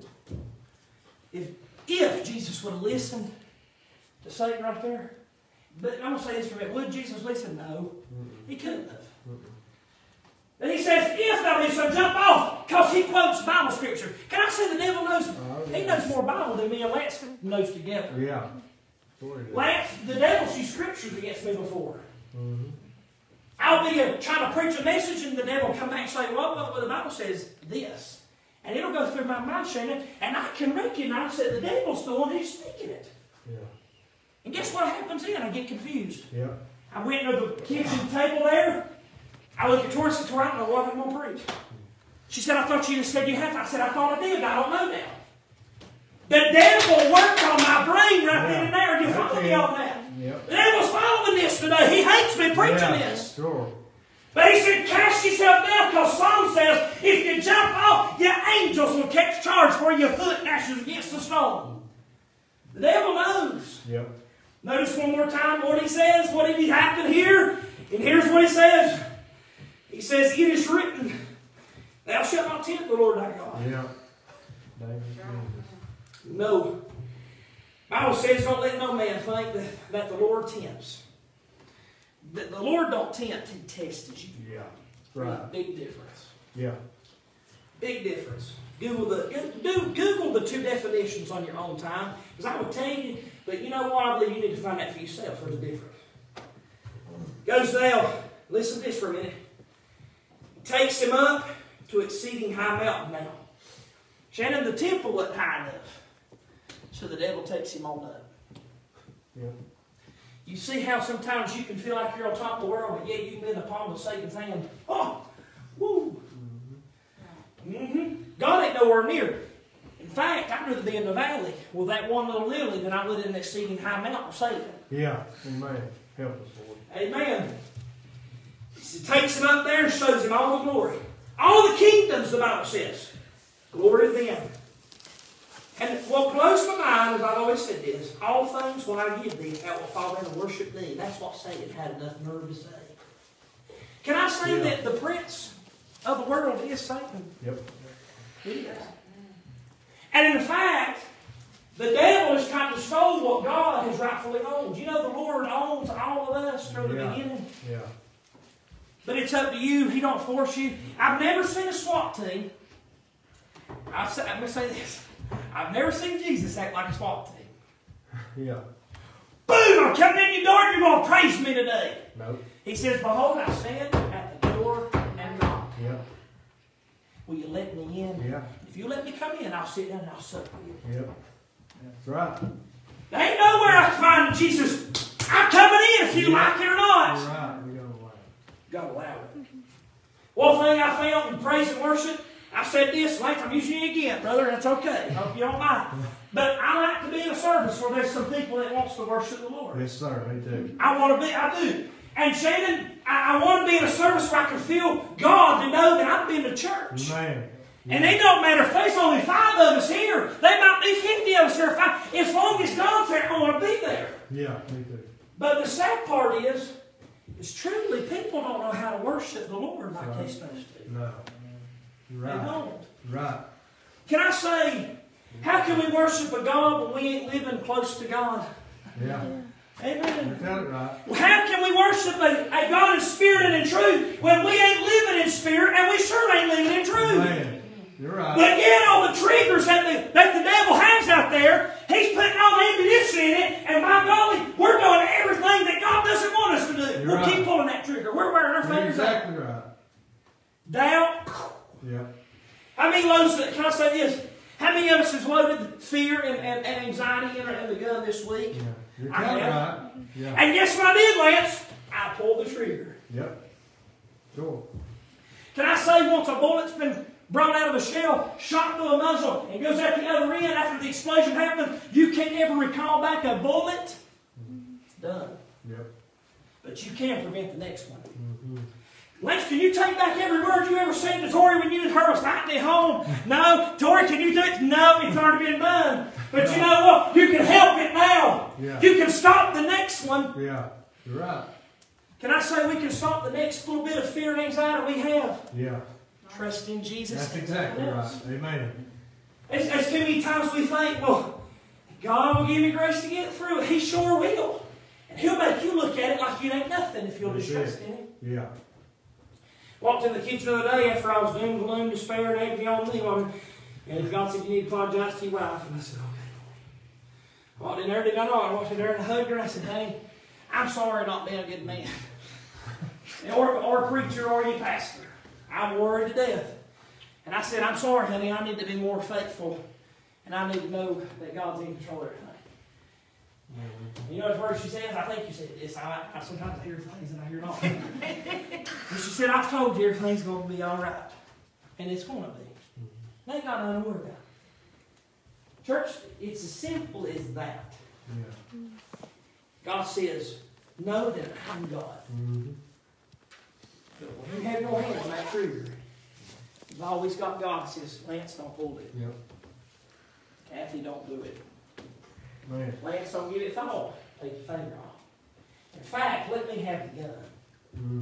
If Jesus would have listened to Satan right there, but I'm going to say this for a minute. Would Jesus listen? No. He couldn't have. But he says, if thou be so, jump off, because he quotes Bible scripture. Can I say the devil knows? He knows more Bible than me and Lance knows together. Yeah. Lance, the devil's used scriptures against me before. Mm-hmm. I'll be trying to preach a message, and the devil will come back and say, well, the Bible says this. And it'll go through my mind, Shannon, and I can recognize that the devil's the one who's speaking it. Yeah. And guess what happens then? I get confused. Yeah. I went to the kitchen table there. I look at Tori and said, Tori, I don't know what I'm going to preach. She said, I thought you just said you have. I said, I thought I did. I don't know now. The devil worked on my brain right then and there. You follow me on that? Yep. The devil's following this today. He hates me preaching this. Sure. But he said, cast yourself down, because Psalm says, if you jump off, your angels will catch charge where your foot dashes against the stone. The devil knows. Yep. Notice one more time what he says, what did he happen here? And here's what he says. He says, it is written, thou shalt not tempt the Lord thy God. Yeah. No. The Bible says, don't let no man think that the Lord tempts. The Lord don't tempt, he tests you. Yeah. Right. Big difference. Yeah. Big difference. Google the two definitions on your own time, because I would tell you, but you know what? I believe you need to find that for yourself. There's a difference. Goes down. Listen to this for a minute. Takes him up to exceeding high mountain now. Shannon, the temple wasn't high enough, so the devil takes him on up. Yeah. You see how sometimes you can feel like you're on top of the world, but yet you can be in the palm of Satan's hand. Oh, woo. Mm-hmm. God ain't nowhere near. In fact, I'd rather be in the valley with that one little lily than I would in the exceeding high mountain of Satan. Yeah. Amen. Help us, Lord. Amen. He takes him up there and shows him all the glory. All the kingdoms, the Bible says. Glory to them. And what blows my mind, as I've always said this, all things when I give thee, thou wilt fall down and worship thee. That's what Satan had enough nerve to say. Can I say that the prince of the world is Satan? Yep. He is. And in fact, the devil is trying to steal what God has rightfully owned. You know the Lord owns all of us from the beginning. Yeah. But it's up to you. He don't force you. I've never seen a SWAT team. I'm going to say this. I've never seen Jesus act like a SWAT team. Yeah. Boom! I'm coming in your door. You're going to praise me today. Nope. He says, behold, I stand at the door and knock. Yeah. Will you let me in? Yeah. If you let me come in, I'll sit down and I'll sup with you. Yep. That's right. There ain't nowhere I can find Jesus. I'm coming in if you like it or not. You're right. We gotta allow it. Gotta allow it. One thing I found in praise and worship, I said this, Lance, I'm using you again, brother. That's okay. I hope you don't mind. But I like to be in a service where there's some people that wants to worship the Lord. Yes, sir. Me too. I do. And Shannon, I want to be in a service where I can feel God to know that I've been to church. Amen. And it don't matter if there's only 5 of us here. There might be 50 of us here. As long as God's there, I want to be there. Yeah, me too. But the sad part is truly people don't know how to worship the Lord like they're supposed to. No. You're right. They don't. Right. Can I say, how can we worship a God when we ain't living close to God? Yeah. Amen. You got it right. How can we worship a God in spirit and in truth when we ain't living in spirit and we sure ain't living in truth? Man, you're right. But yet all the triggers that the devil has out there, he's putting all the ammunition in it, and by golly, we're exactly right. Doubt. Yeah. How many loads, can I say this? How many of us has loaded fear and anxiety in the gun this week? Yeah. You're kind of right. Yeah. And guess what I did, Lance? I pulled the trigger. Yep. Sure. Can I say once a bullet's been brought out of the shell, shot through a muzzle, and goes out the other end after the explosion happened, you can't ever recall back a bullet? It's done. Yep. But you can prevent the next one. Mm-hmm. Lance, can you take back every word you ever said to Tori when you and her was fighting at home? No. Tori, can you do it? No, it's already been done. But you know what? You can help it now. Yeah. You can stop the next one. Yeah. You're right. Can I say we can stop the next little bit of fear and anxiety we have? Yeah. Trust in Jesus. That's exactly right. Amen. As too many times we think, well, God will give me grace to get through it. He sure will. And He'll make you look at it like you ain't nothing if you'll just trust in Him. Yeah. Walked in the kitchen the other day after I was doom, gloom, despair, and envy on me. And God said, you need to apologize to your wife. And I said, okay. Walked in there, did I know? I walked in there and hugged her and I said, honey, I'm sorry not being a good man. or a preacher or a pastor. I'm worried to death. And I said, I'm sorry, honey, I need to be more faithful. And I need to know that God's in control of everything. You know what she says? I think you said this. I sometimes hear things and I hear not. And she said, I've told you everything's going to be all right. And it's going to be. They ain't got nothing to worry about. Church, it's as simple as that. Yeah. God says, know that I'm God. Mm-hmm. But when you have your hand on that trigger, you've always got God that says, Lance, don't pull it. Yep. Kathy, don't do it. Man. Lance, don't give it thought. Take your finger off. In fact, let me have the gun. Mm-hmm.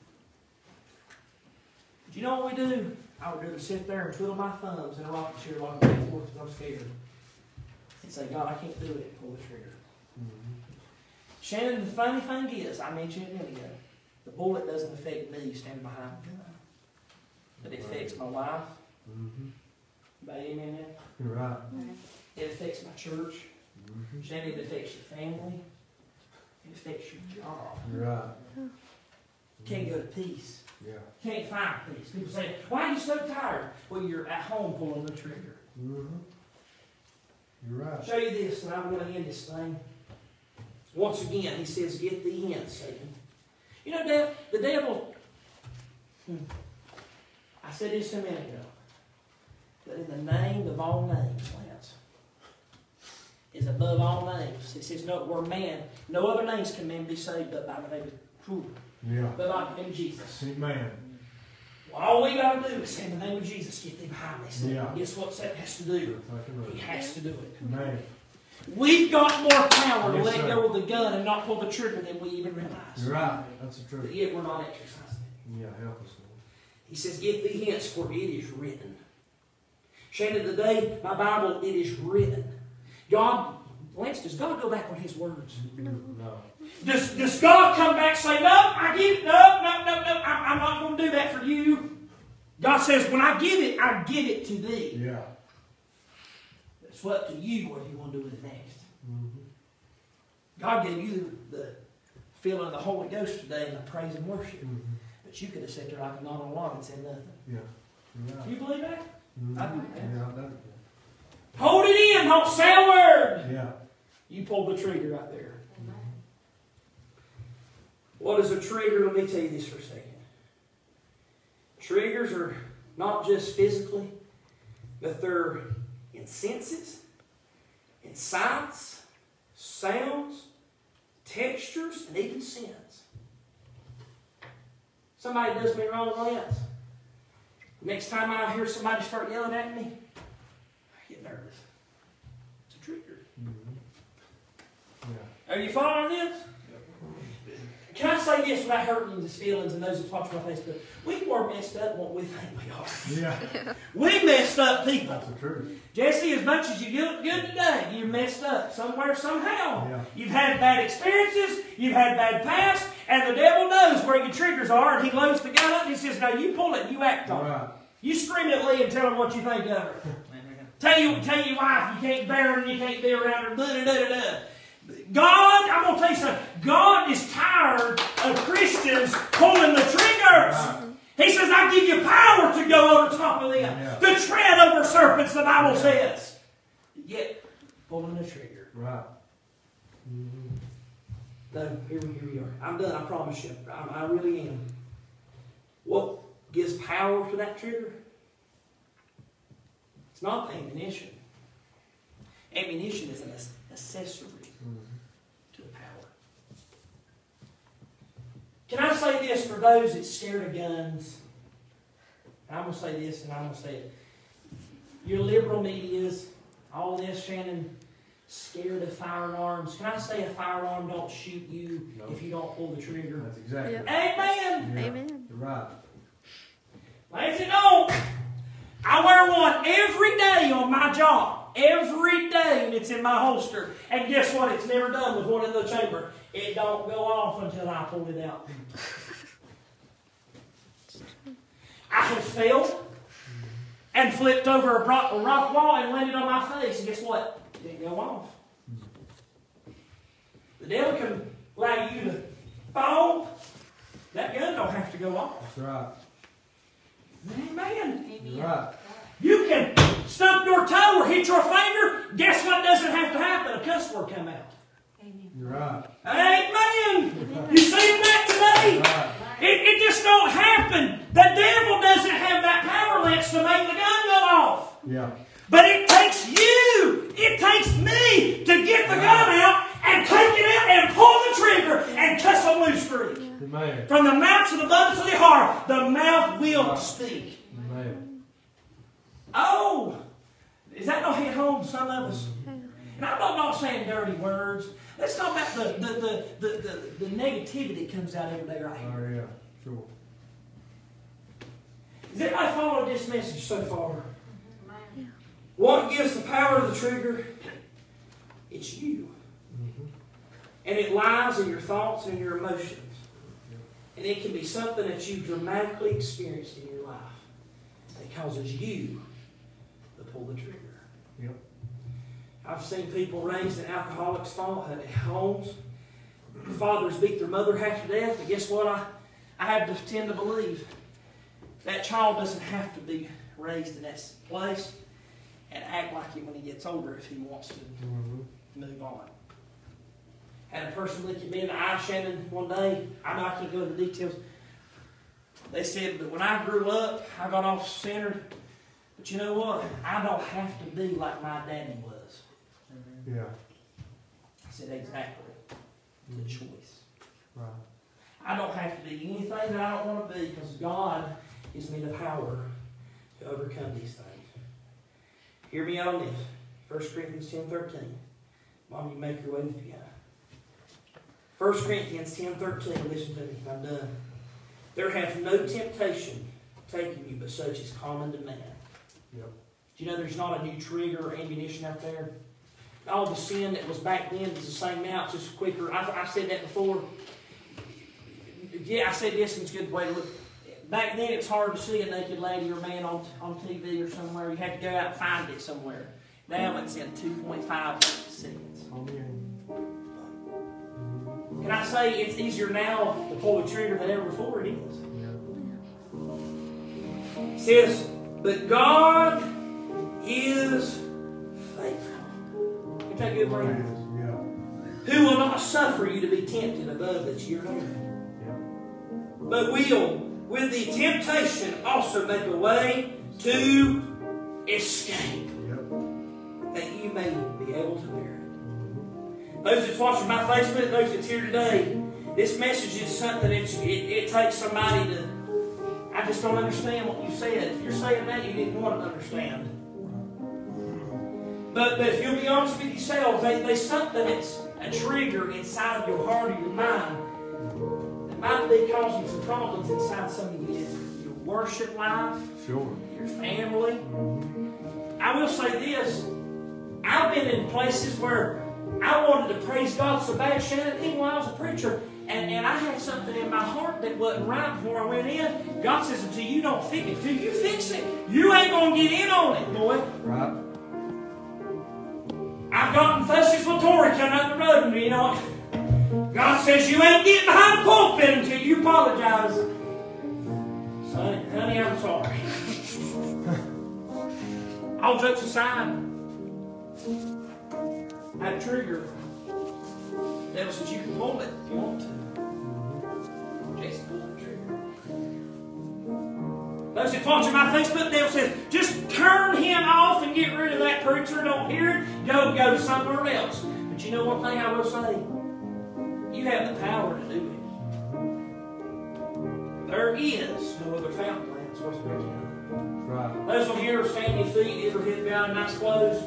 Do you know what we do? I would rather sit there and twiddle my thumbs in a rocking chair while I'm back and forth because I'm scared. And say, God, I can't do it. Pull the trigger. Mm-hmm. Shannon, the funny thing is, I mentioned it a minute ago, the bullet doesn't affect me standing behind the gun. But it affects my wife. Mm-hmm. Anybody amen there? You're right. It affects my church. Mm-hmm. Shannon, it affects your family. It affects your job. You're right. You can't go to peace. Yeah. You can't find peace. People say, why are you so tired? Well, you're at home pulling the trigger. Mm-hmm. You're right. I'll show you this, and I'm going to end this thing. Once again, he says, get thee in, Satan. You know, the devil, I said this a minute ago, that in the name of all names, Lance, is above all names. It says, no, we're man. No other names can men be saved but by the name of, Yeah. but by the name of Jesus. Amen. Well, all we got to do is say in the name of Jesus, get thee behind me. Satan. Yeah. Guess what Satan has to do? He has to do it. Amen. We've got more power to Yes, let sir. go of the gun and not pull the trigger than we even realize. You're right. That's the But truth. yet we're not exercising it. Yeah, help us, Lord. He says, get thee hence, for it is written. Shannon, today, my Bible, it is written. God, Lance, does God go back on His words? No. Does God come back and say, no, I give it, no, I'm not going to do that for you. God says, when I give it to thee. Yeah. It's up to you what you want to do with it next. Mm-hmm. God gave you the feeling of the Holy Ghost today and the praise and worship. Mm-hmm. But you could have sat there like a not on log and said nothing. Yeah. You're right. Do you believe that? Mm-hmm. I do. Yeah, I do. Hold it in, don't say a word. Yeah. You pulled the trigger right there. What is a trigger? Let me tell you this for a second. Triggers are not just physically, but they're in senses, in sights, sounds, textures, and even sins. Somebody does me wrong, Lance. Next time I hear somebody start yelling at me, I get nervous. It's a trigger. Mm-hmm. Yeah. Are you following this? Can I say this without hurting his feelings and those who watch my Facebook? We were messed up what we think we are. Yeah. We messed up people. That's the truth. Jesse, as much as you look good today, you're messed up somewhere, somehow. Yeah. You've had bad experiences, you've had bad past, and the devil knows where your triggers are, and he loads the gun up and he says, now you pull it and you act on it. Right. You scream at Lee and tell her what you think of her. tell your wife you can't bear her and you can't be around her. God, I'm going to tell you something. God is tired of Christians pulling the triggers. Right. He says, I give you power to go over top of them, Yeah. to tread over serpents, the Bible says. Yet, pulling the trigger. Right. No, here we are. I'm done, I promise you. I really am. What gives power to that trigger? It's not the ammunition. Ammunition is an accessory to the power. Can I say this for those that's scared of guns? I'm going to say this and I'm going to say it. Your liberal medias, all this, Shannon, scared of firearms. Can I say a firearm don't shoot you if you don't pull the trigger? That's exactly. Yep. Amen. Yeah. Amen. You're right. Ladies and gentlemen, I wear one every day on my job. Every day, and it's in my holster. And guess what? It's never done with one in the chamber. It don't go off until I pull it out. I have fell and flipped over a rock wall and landed on my face. And guess what? It didn't go off. The devil can allow you to fall. That gun don't have to go off. That's right. Amen. You're right. You can stump your toe or hit your finger. Guess what doesn't have to happen? A cuss word come out. You're right. Amen. You seen that today? Right. It just don't happen. The devil doesn't have that power lens to make the gun go off. Yeah. But it takes you, it takes me to get the gun out and take it out and pull the trigger and cuss a loose streak. Amen. From the mouths of the abundance of the heart, the mouth will speak. Amen. Oh, is that not hit home to some of us? And I'm not saying dirty words. Let's talk about the negativity that comes out every day right here. Oh, yeah. Sure. Has anybody followed this message so far? What gives the power of the trigger? It's you. And it lies in your thoughts and your emotions. And it can be something that you've dramatically experienced in your life that causes you to pull the trigger. Yep. I've seen people raised in alcoholics' homes. Fathers beat their mother half to death. But guess what? I have to tend to believe that child doesn't have to be raised in that place and act like it when he gets older if he wants to move on. Had a person look at me in the eye, Shannon, one day. I know I can't go into details. They said, but when I grew up, I got off-centered. But you know what? I don't have to be like my daddy was. Yeah. I said, exactly. It's a choice. Right. I don't have to be anything that I don't want to be because God gives me the power to overcome these things. Hear me out on this. 1 Corinthians 10:13. Mom, you make your way with me. 1 Corinthians 10:13. Listen to me. I'm done. There hath no temptation taken you but such as common to man. Yep. Do you know there's not a new trigger or ammunition out there? All the sin that was back then is the same now. It's just quicker. I've said that before. Yeah, I said this and it's a good way to look. Back then it's hard to see a naked lady or man on TV or somewhere. You had to go out and find it somewhere. Now it's in 2.5 seconds. Can I say it's easier now to pull the trigger than ever before? It is. It says, but God is faithful. Isn't that good word? Yeah. Who will not suffer you to be tempted above that you're able. Yeah. But will, with the temptation, also make a way to escape, that you may be able to bear it. Those that's watching my Facebook, those that's here today, this message is something that it takes somebody to, I just don't understand what you said. If you're saying that, you didn't want to understand. But if you'll be honest with yourselves, there's something that's a trigger inside your heart or your mind that might be causing some problems inside some of your worship life, Sure. your family. I will say this. I've been in places where I wanted to praise God so bad, Shannon, even when I was a preacher, and I had something in my heart that wasn't right before I went in. God says, until you don't fix it, until you fix it, you ain't going to get in on it, boy. Right. I've gotten fusses with Tori coming up the road, and you know, God says you ain't getting behind the pulpit until you apologize. Son, honey, I'm sorry. All jokes aside, that trigger, the devil says you can pull it if you want to. Jason pulled the trigger. Those that watching my Facebook, the devil says, just turn him off and get rid of that preacher. Don't hear it. Go to somewhere else. But you know one thing I will say? You have the power to do it. There is no other fountain that's worth drinking. Right. Those on here stand your feet, every head bowed and eyes closed.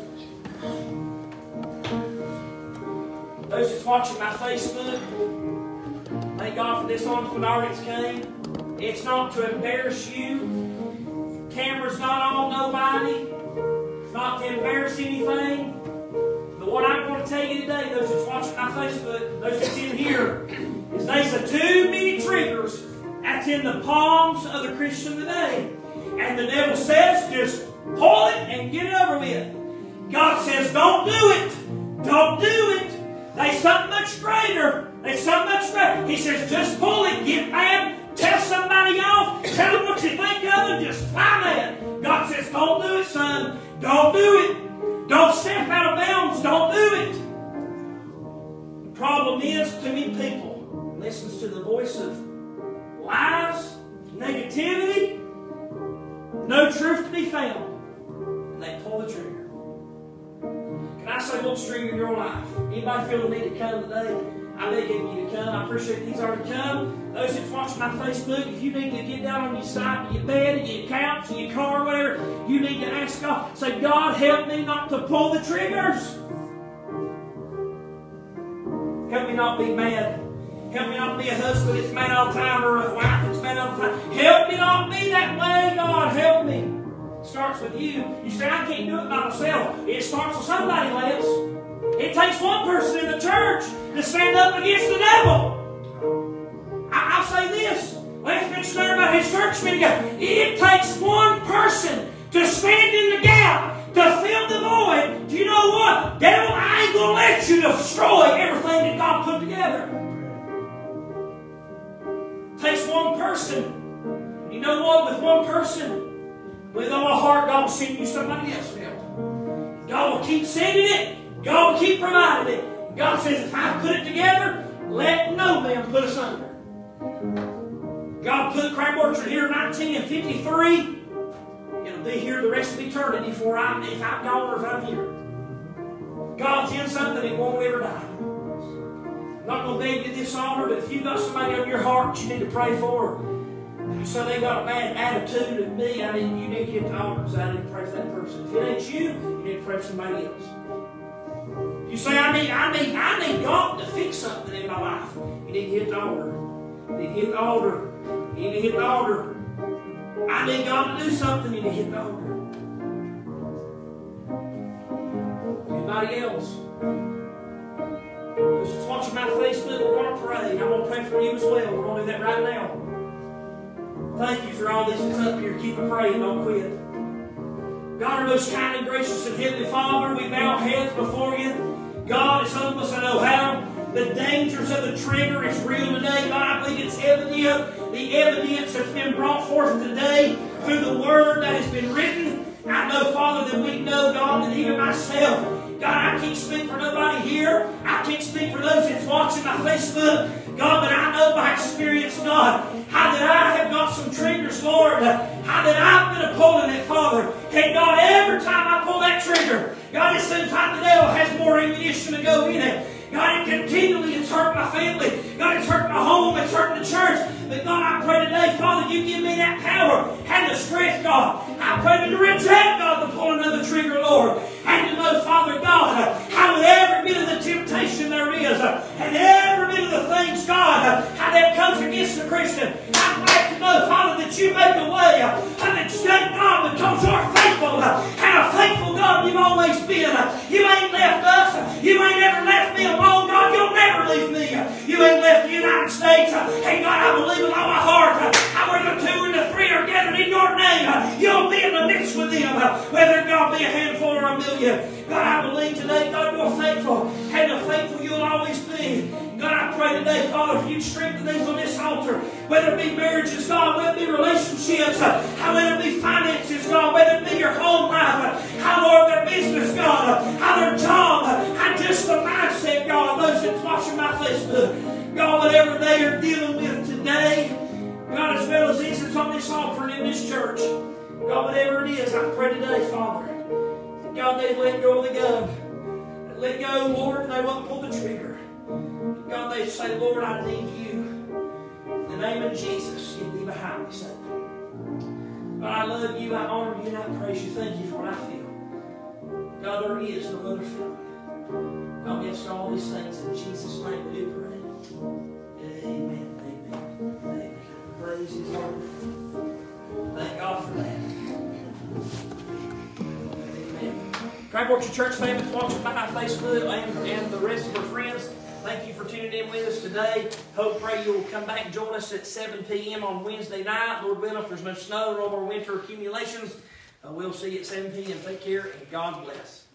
Those that's watching my Facebook, thank God for this honest audience came. It's not to embarrass you. Camera's not on nobody. It's not to embarrass anything. But what I'm going to tell you today, those that's watching my Facebook, those that's in here, is there's too many triggers that's in the palms of the Christian today. And the devil says, just pull it and get it over with. God says, don't do it. Don't do it. There's something much greater. There's something much greater. He says, just pull it, get mad, tell somebody off, tell them what you think of them, just fly mad. God says, don't do it, son. Don't do it. Don't step out of bounds. Don't do it. The problem is, too many people listens to the voice of lies, negativity, no truth to be found, and they pull the trigger. Can I say what's triggering your life? Anybody feel the need to come today? I beg you to come. I appreciate these already come. Those that's watching my Facebook, if you need to get down on your side, your bed, your couch, your car, whatever, you need to ask God. Say, God, help me not to pull the triggers. Help me not be mad. Help me not be a husband that's mad all the time or a wife that's mad all the time. Help me not be that way, God. Help me. It starts with you. You say, I can't do it by myself. It starts with somebody else. It takes one person in the church to stand up against the devil. I'll say this. Let's mention everybody his church meeting. It takes one person to stand in the gap, to fill the void. Do you know what? Devil, I ain't going to let you destroy everything that God put together. It takes one person. You know what? With one person, with all my heart, God will send you somebody else to help. God will keep sending it. God will keep providing it. God says, if I put it together, let no man put us under. God put Crab Orchard here in 1953. It'll be here the rest of eternity if I'm gone or if I'm here. God's in something that won't ever die. I'm not going to beg you this honor, but if you've got somebody on your heart you need to pray for, you say they got a bad attitude of me, you need to hit the altar because I need to pray for that person. If it ain't you, you need to pray for somebody else. You say, I need God to fix something in my life. You need to hit the altar. You need to hit the altar. You need to hit the altar. I need God to do something. You need to hit the altar. Anybody else? Just watching my Facebook, we're going to pray. I'm going to pray for you as well. We're going to do that right now. Thank you for all this that's up here. Keep praying. Don't quit. God, our most kind and gracious and heavenly Father, we bow our heads before you. God, as humble as I know how, the dangers of the trigger is real today. God, I believe it's evident. The evidence that's been brought forth today through the word that has been written. I know, Father, that we know, God, that even myself, God, I can't speak for nobody here. I can't speak for those that's watching my Facebook. God, but I know by experience, God, how that I have got some triggers, Lord. How that I've been a pulling it, Father. And God, every time I pull that trigger, God, it seems like the devil has more ammunition to go in it. God, it continually has hurt my family. God, it's hurt my home. It's hurt the church. But God, I pray today, Father, you give me that power and the strength, God. I pray to reject, God, the pulling of the trigger, Lord. And to know, Father God, how with every bit of the temptation there is, and every bit of the things, God, how that comes against the Christian. I'm glad to know, Father, that you make a way. And that thank God because you're faithful. And a faithful God you've always been. You ain't left us. You ain't ever left me alone, God. You'll never leave me. You ain't left the United States. And God, I believe with all my heart, where the two and the three are gathered in your name, you'll be in the midst with them. Whether God be a handful or a million. God, I believe today, God, you're faithful. And the faithful you'll always be. God, I pray pray today, Father, if you'd strengthen these on this altar, whether it be marriages, God, whether it be relationships, whether it be finances, God, whether it be your home life, how, Lord, their business, God, how their job, how just the mindset, God, those that's watching my Facebook, God, whatever they are dealing with today, God, as well as these that's on this altar and in this church, God, whatever it is, I pray today, Father, God, they let go of the gun. They let go, Lord, and they won't pull the trigger. God, they say, Lord, I need you. In the name of Jesus, you be behind me, Satan. God, I love you, I honor you, and I praise you. Thank you for what I feel. God, there is no other feeling. God, we ask all these things in Jesus' name we do pray. Amen. Amen. Amen. Praise his Lord. Thank God for that. Craigport Church family that's watching by Facebook and the rest of our friends, thank you for tuning in with us today. Hope, pray you'll come back and join us at 7 p.m. on Wednesday night. Lord willing, if there's no snow or no more winter accumulations, we'll see you at 7 p.m. Take care and God bless.